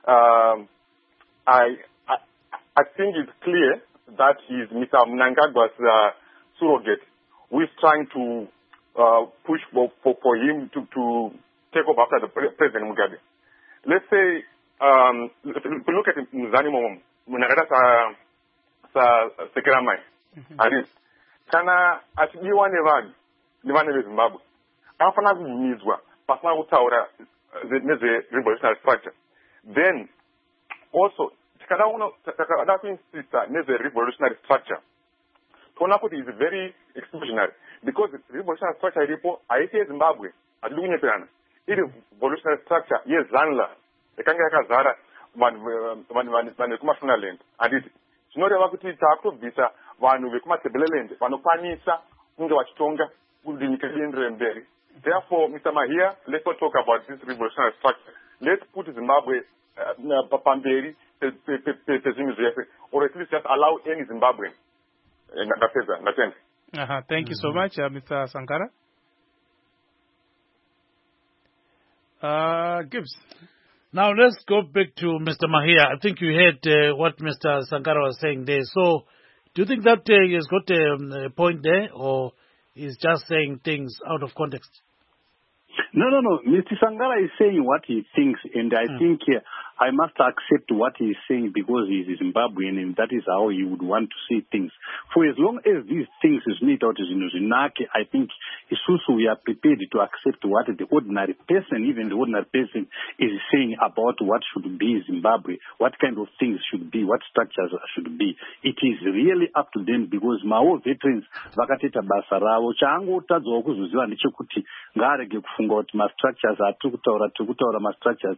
I think it's clear that he's Mr. Mnangagwa's surrogate, who is trying to push for him to take over after the President Mugabe. Let's say, if we look at Mzani Momo, Mnangagwa sa Sekeramai, and kana atibiwa nevane veZimbabwe afana kuumizwa pasina kutaura neze revolutionary structure. Then also tikada kuinsista neze revolutionary structure toona kuti is very exclusionary, because revolutionary structure iripo haisi yeZimbabwe, hatidi kunyeperana. Iri revolutionary structure yeZANLA yakanga yakazara vanhu vekumafunaland, handiti zvinoreva kuti taakutobvisa vanhu vekumatebeleland vanokwanisa kunge vachitonga kuti nyika ienderere mberi. Therefore, Mr. Mahia, let's not talk about this revolutionary structure. Let's put Zimbabwe pamberi pezvinhu zvese, or at least just allow any Zimbabwean. Thank you so much, Mr. Sankara. Gibbs. Now let's go back to Mr. Mahia. I think you heard what Mr. Sankara was saying there. So, do you think that he has got a point there, or is just saying things out of context? No. Mr. Sankara is saying what he thinks, and I think I must accept what he is saying because he is Zimbabwean, and that is how he would want to see things. For as long as these things is made out in Zinake, I think we are prepared to accept what the ordinary person, even the ordinary person, is saying about what should be Zimbabwe, what kind of things should be, what structures should be. It is really up to them, because Mao veterans vakateta basa ravo. Chaangotadzawo kuzoziva ndechekuti ngaarege kufunga kuti ma-structures atikutaura ma-structures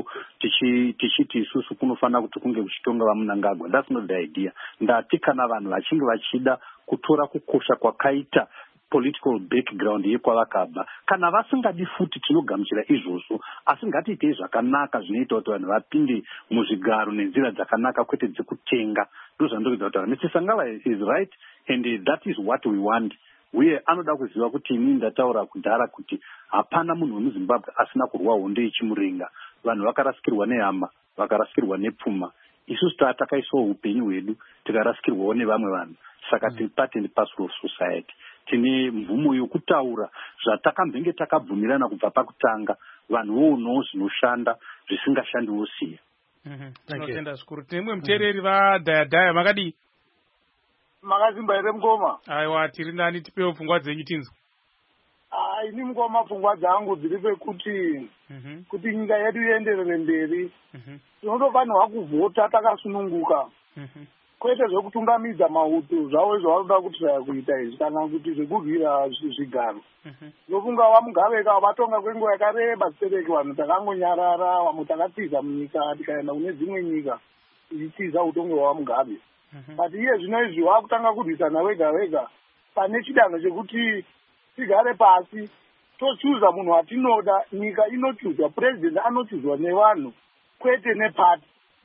tichiti isusu kunofanira kuti kunge kuchitonga vaMnangagwa. That's not the idea. Ndati kana vanhu vachinge vachida kutora kukosha kwakaita political background yekwavakabva, kana vasingadi futi tinogamuchira izvozvo, asi ngatiitei zvakanaka zvinoita kuti vanhu vapinde muzvigaro nenzira dzakanaka, kwete dzekutenga. Ndozvandinoda kutaura. Mr. Sangala is right, and that is what we want. Uye anoda kuziva kuti ini ndataura kudhara kuti hapana munhu wemuZimbabwe asina kurwa hondo yechimurenga. Vanhu vakarasikirwa nehama, vakarasikirwa nepfuma. Isusu takaiswa upenyu hwedu tikarasikirwawo nevamwe vanhu. Saka tiri part and parcel of society. Tine mvumo yokutaura zvatakambenge takabvumirana kubva pakutanga. Vanhu vono zvinoshanda zvisingashandiwo siya. Tinotenda zvikuru. Tine muteereri vaDhayadhaya, makadii? Makazimba here Mukoma? Aiwa, tiri nani, tipewo pfungwa dzenyu tinzwa. Ini Mukoma, pfungwa dzangu dziri pekuti kuti nyika yedu ienderere mberi, tinotofanirwa kuvhota takasununguka, kwete zvekutungamidza mahutu zvavo zvavanoda kuti kuita izvi, kana kuti zvekurwira zvigaro. Ndofunga vaMugaveka vatonga kwenguva yakareba zitereki, vanhu takangonyarara, vamwe takatiza munyika tikaenda kune dzimwe nyika tichitiza utongi hwaMugabe. But iye zvino izvi wakutanga kurwisana wega wega pane chidanho chekuti tigare pasi tochuza munhu watinoda. Nyika inochuzwa, president anochuzwa nevanhu kwete nepati.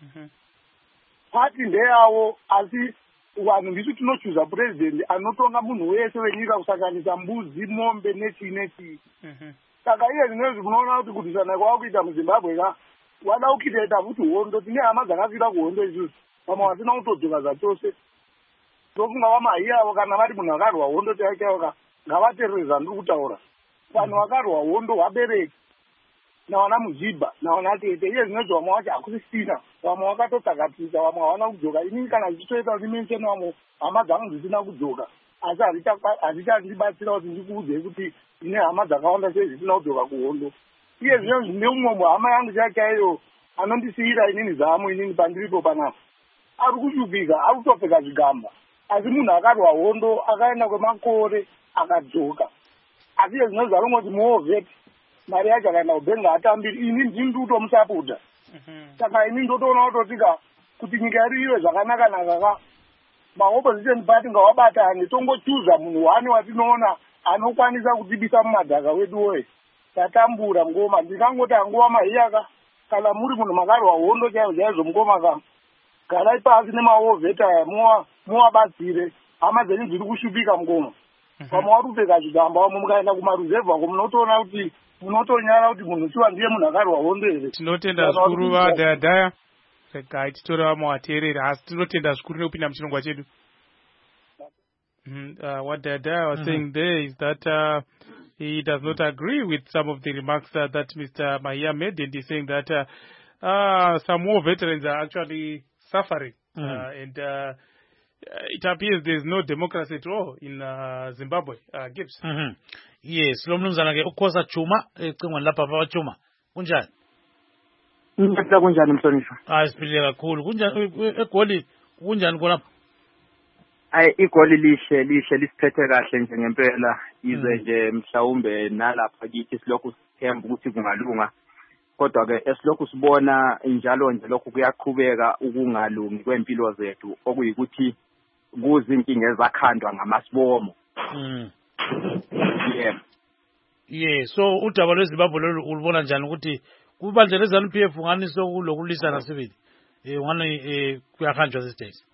Pati ndeyavo, asi vanhu ndisu tinochuza president anotonga munhu wese wenyika kusanganisa mbuzi, mombe nechii. Saka iye zvino izvi munoona kuti kurwisana kwawakuita muZimbabwe wada kukitaita futi hondo. Tine hama dzakafira kuhondo isusu, vamwe vasina kutodzoka zvachose. Ndofunga vaMahia kana vari munhu akarwa hondo chaikaiva ngavateerere ndiri kutaura. Vanhu vakarwa hondo vabereki navana Muzhibha navana Tete, iye zvinonzi vamwe vacho hakusisina, vamwe vakatotsakatisa, vamwe havana kudzoka. Inini kana zvichitoita kuti mensheni vamwe hama dzangu dzisina kudzoka, asi hazvichandibatsira kuti ndikuudzei kuti ine hama dzakawanda sei zvisina kudzoka kuhondo. Iye zvinonzi neumwe hama yangu chaiyo anondisiyira inini zamu inini pandiripo panapa, ari kushupika, ari kutopfeka zvigamba, asi munhu akarwa hondo akaenda kwemakore akadzoka. Asi iye zvinonzi arongoti muovheti, mari yacho akaenda kubenga atambiri, ini ndini ndikutomusaputa. saka ini ndotoona kuti nyika yedu iwe zvakanaka maopposition party ngawabatane tongochuza munhu wani watinoona anokwanisa kutibisa mumadhaka wedu we tatambura ngoma ndikangoti angova mahiyaka kana muri munhu makarwa hondo chaizvo mungoma garai pasi nemaovheta muwabatsire hama dzenyu dziri kushupika mungoma pamawarupeka chigamba wamwe mukaenda kumaruzevha ko munotoona kuti munotonyara kuti munhu chiwa ndiye munhu akarwa hondo here. Tinotenda zvikuru vadhayadhaya regai titore vamwe vateereri asi tinotenda zvikuru nekupinda muchirongwa chedu. What Dada was saying there is that he does not agree with some of the remarks that Mr. Mahia made, and he's saying that some war veterans are actually suffering, and it appears there's no democracy at all in Zimbabwe. Gibbs. Yes, lo mnumzana ke ukhoza Chuma ecingweni lapha baba Chuma. Kunjani? Ngicela kunjani mhlonishwa? Siphile kakhulu. Kunjani eGoli? Kunjani khona? Igoli lihle lisiphethe kahle nje ngempela ize nje mhlawumbe nalapha kithi silokhu sithemba ukuthi kungalunga kodwa ke esilokhu sibona njalo nje lokhu kuyaqhubeka ukungalungi kwempilo zethu okuyikuthi kuzinkinga ezakhandwa ngamasibomo. Yeah, so udaba lweZimbabwe lolu ulibona njani ukuthi kubandla leZANU-PF ngani sokulokulisana sibili ngani kuyahanjwa these days?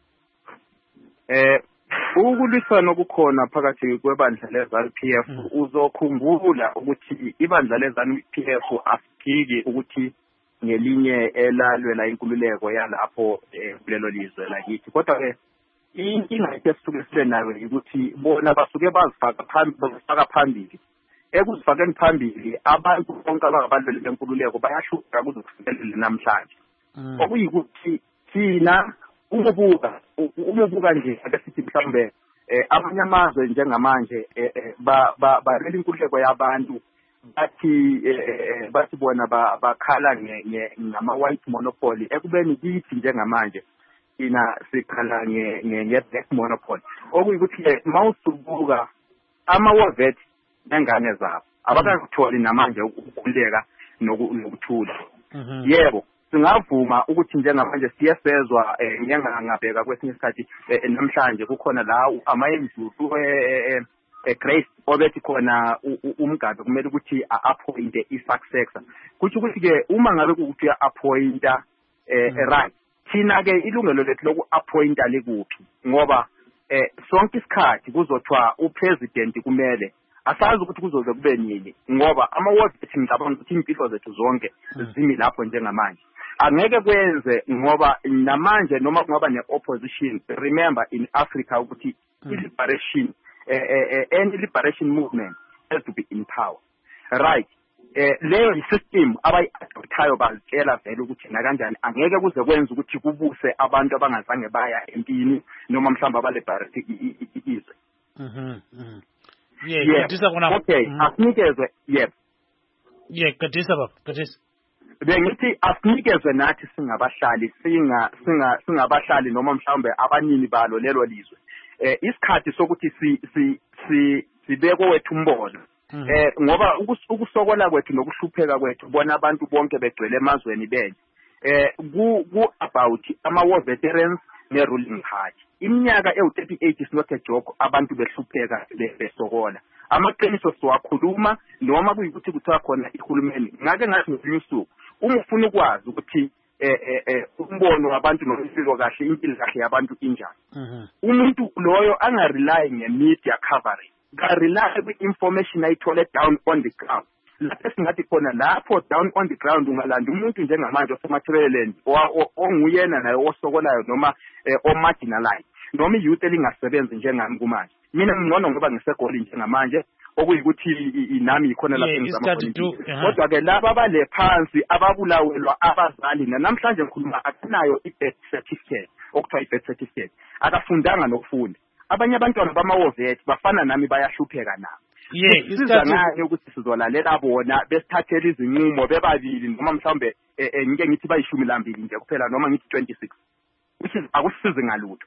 Ukulwisana okukhona phakathi kwebandla leZANU-PF uzokhumbula ukuthi ibandla leZANU-PF asifiki ukuthi ngelinye elalwela inkululeko yalapho kulelo lizwe lakithi kodwa ke inkinga esisuke sibe nayo ukuthi bona basuke bazifaka phambili ekuzifakeni phambili abantu bonke ababalweli benkululeko bayashuka kuzokufikela namhlanje okuyikuthi thina umubuka nje ake sithi mhlawumbe abanye amazwe njengamanje barela inkululeko yabantu bathi bona bakhala ngama-white monopoly ekubeni kithi njengamanje thina sikhala nge-black monopoly okuyikuthi mawusubuka ama-wovet nengane zabo abakakutholi namanje ukukhululeka nokuthula. Yebo singavuma ukuthi njengamanje siyesezwa ngiyangabheka kwesinye isikhathi namhlanje kukhona la ama-MZU Grace obethi khona umgaba kumele ukuthi a-appointe i-successor kuthi ukuthi-ke uma ngabe kukuthi uya-appointa right thina-ke ilungelo lethu loku-appointa likuphi ngoba sonke isikhathi kuzothiwa upresident kumele asazi ukuthi kuzoze kube nini ngoba ama-wovet ngicabanga ukuthi impilo zethu zonke zimi lapho njengamanje angeke kwenze ngoba namanje noma kungaba ne-opposition remember in Africa ukuthi i-liberation any liberation movement has to be in power right leyo i-system abayi-adoptayo bazitshela vele ukuthi nakanjani angeke kuze kwenza ukuthi kubuse abantu abangazange baya empini noma mhlawumbe abaliberate izwe. Okay, asinikezwe gadisa baba gadisa bengithi asinikezwe nathi singabahlali singabahlali noma mhlawumbe abanini balo lelo lizwe isikhathi sokuthi sibekwe wethu umbono ngoba ukusokola kwethu nokuhlupheka kwethu bona abantu bonke begcwele emazweni benye ku about ama-war veterans ne-ruling party iminyaka ewu-38 is not a joke abantu behlupheka besokola amaqiniso siwakhuluma noma kuyikuthi kuthiwa khona ihulumeni ngake ngathi ngesinye usuku uma ufuna ukwazi ukuthi umbono wabantu nompilo kahle impilo kahle yabantu injani umuntu loyo angarely nge-media coverage ka-rely kwi-information ayithole down on the ground lapho esingathi khona lapho down on the ground ungalanda umuntu njengamanje osemathebeleni onguyena naye osokolayo noma o-marginalized noma i-youth elingasebenzi njengami kumanje mina ngingcono ngoba ngiseGoli njengamanje okuyikuthi nami yikhona lapho ngizamapolitiki kodwa-ke laba abale phansi ababulawelwa abazali namhlanje ngikhuluma akunayo i-birth certificate okuthiwa i-birth certificate akafundanga nokufunda abanye abantwana bama-wovet bafana nami bayahlupheka nabo siza ngani ukuthi sizolalela bona besithathela izinqumo bebabili noma mhlawumbe ngike ngithi bayi12 nje kuphela noma ngithi 26 akusisizi ngalutho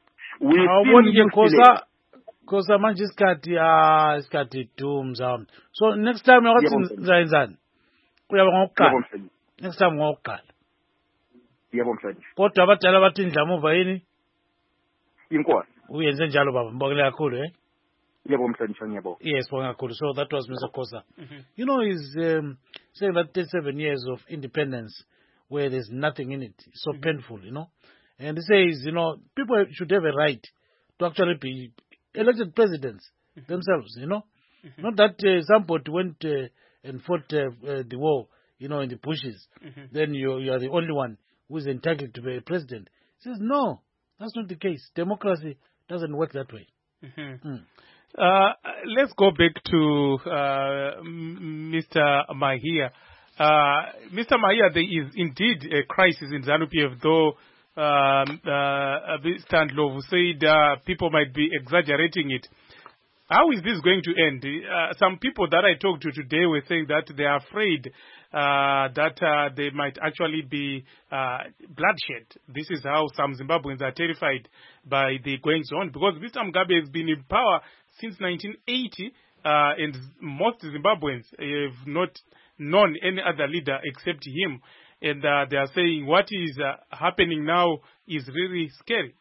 Kosa manje isikhathi dumza. So next time yakuthi ngizayenzani? Uyaba ngokuqala. Next time ngokuqala. Yebo mhlanje. Kodwa abadala bathi indlamuva yini? Inkosi. Uyenze njalo baba, ngibongela kakhulu Yebo mhlanje ngiyabonga. Yes, ngibonga kakhulu. So that was Mr. Khosa. You know, he's saying that 37 years of independence where there's nothing in it. It's so painful, you know. And he says, you know, people should have a right to actually be elected presidents themselves, you know. Not that somebody went and fought the war, you know, in the bushes. Then you are the only one who is entitled to be a president. He says, no, that's not the case. Democracy doesn't work that way. Let's go back to Mr. Mahia. Mr. Mahia, there is indeed a crisis in ZANU-PF, though Mr. Ndlovu said people might be exaggerating it. How is this going to end? Some people that I talked to today were saying that they are afraid that there might actually be bloodshed. This is how some Zimbabweans are terrified by the goings on, because Mr. Mugabe has been in power since 1980, and most Zimbabweans have not known any other leader except him. And they are saying what is happening now is really scary.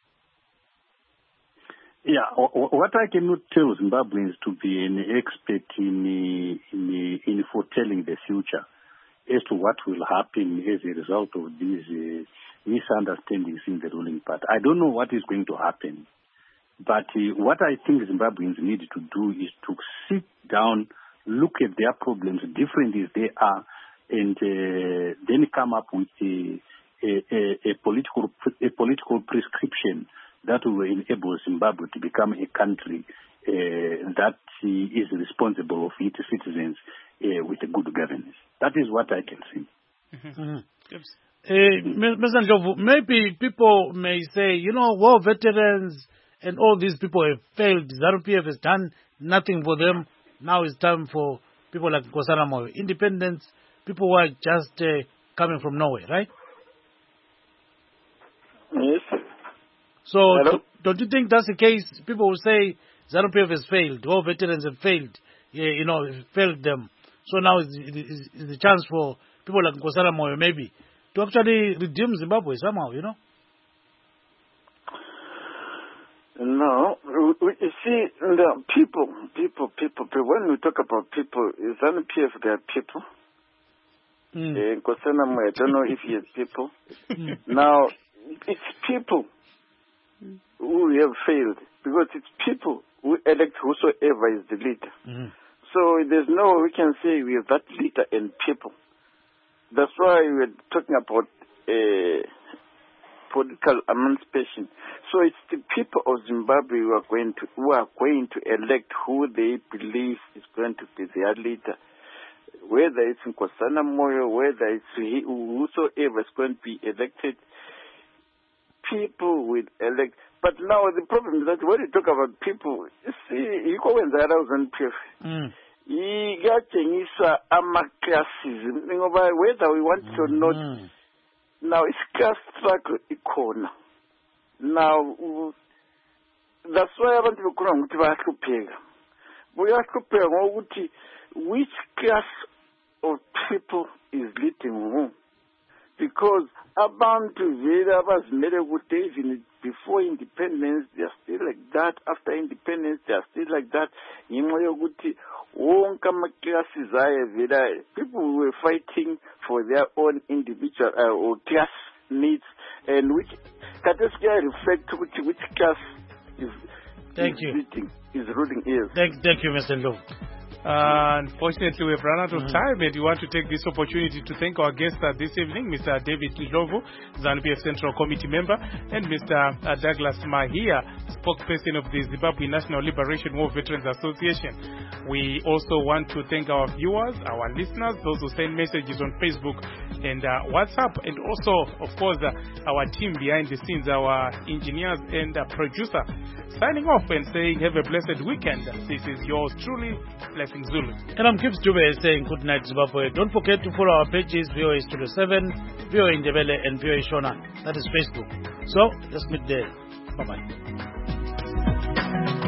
Yeah, what I cannot tell Zimbabweans to be an expert in foretelling the future as to what will happen as a result of these misunderstandings in the ruling party. I don't know what is going to happen, but what I think Zimbabweans need to do is to sit down, look at their problems, different as they are, and then come up with a political prescription that will enable Zimbabwe to become a country that is responsible of its citizens with a good governance. That is what I can see. Mr. Ndlovu, maybe people may say, you know, war veterans and all these people have failed. ZANU-PF has done nothing for them. Now it's time for people like Nkosana Moyo. Independence, people who are just coming from nowhere, right? Yes. So don't you think that's the case? People will say ZANU-PF has failed, all veterans have failed, you know, failed them. So now is the chance for people like Nkosana Moyo maybe to actually redeem Zimbabwe somehow, you know? No, you see, the people, when we talk about people, ZANU-PF, they are people. Nkosana Moyo, I don't know if he has people. Now, it's people who have failed, because it's people who elect whosoever is the leader. So there's no way we can say we have that leader and people. That's why we're talking about political emancipation. So it's the people of Zimbabwe who are going to elect who they believe is going to be their leader. Whether it's Nkosana Moyo, whether it's whosoever is going to be elected, people will elect. But now the problem is that when you talk about people, you see, you go in the around PF. Iyatshengiswa ama-classes, whether we want to or not. Now it's class struggle ikhona. Now that's why abantu bekhona ukuthi bayahlupheka. Bayahlupheka ngokuthi which class of people is leading who? Because abantu vele abazimele kude even before independence they are still like that, after independence they are still like that. Ngenxa yokuthi wonke ama-classes ayevela, people were fighting for their own individual or class needs, and which category reflect to which class is ruling is. Thank you, Mr. Ndlovu. Unfortunately, we've run out of time, and we want to take this opportunity to thank our guests this evening, Mr. David Ndlovu, ZANU-PF Central Committee member, and Mr. Douglas Mahia, spokesperson of the Zimbabwe National Liberation War Veterans Association. We also want to thank our viewers, our listeners, those who send messages on Facebook and WhatsApp, and also, of course, our team behind the scenes, our engineers and producer. Signing off and saying, have a blessed weekend. This is yours truly, Blessing Zulu. And I'm Gibbs Dube saying good night, Zimbabwe. Don't forget to follow our pages, VOA Studio 7, VOA Indebele, and VOA Shona. That is Facebook. So, let's meet there. Bye-bye.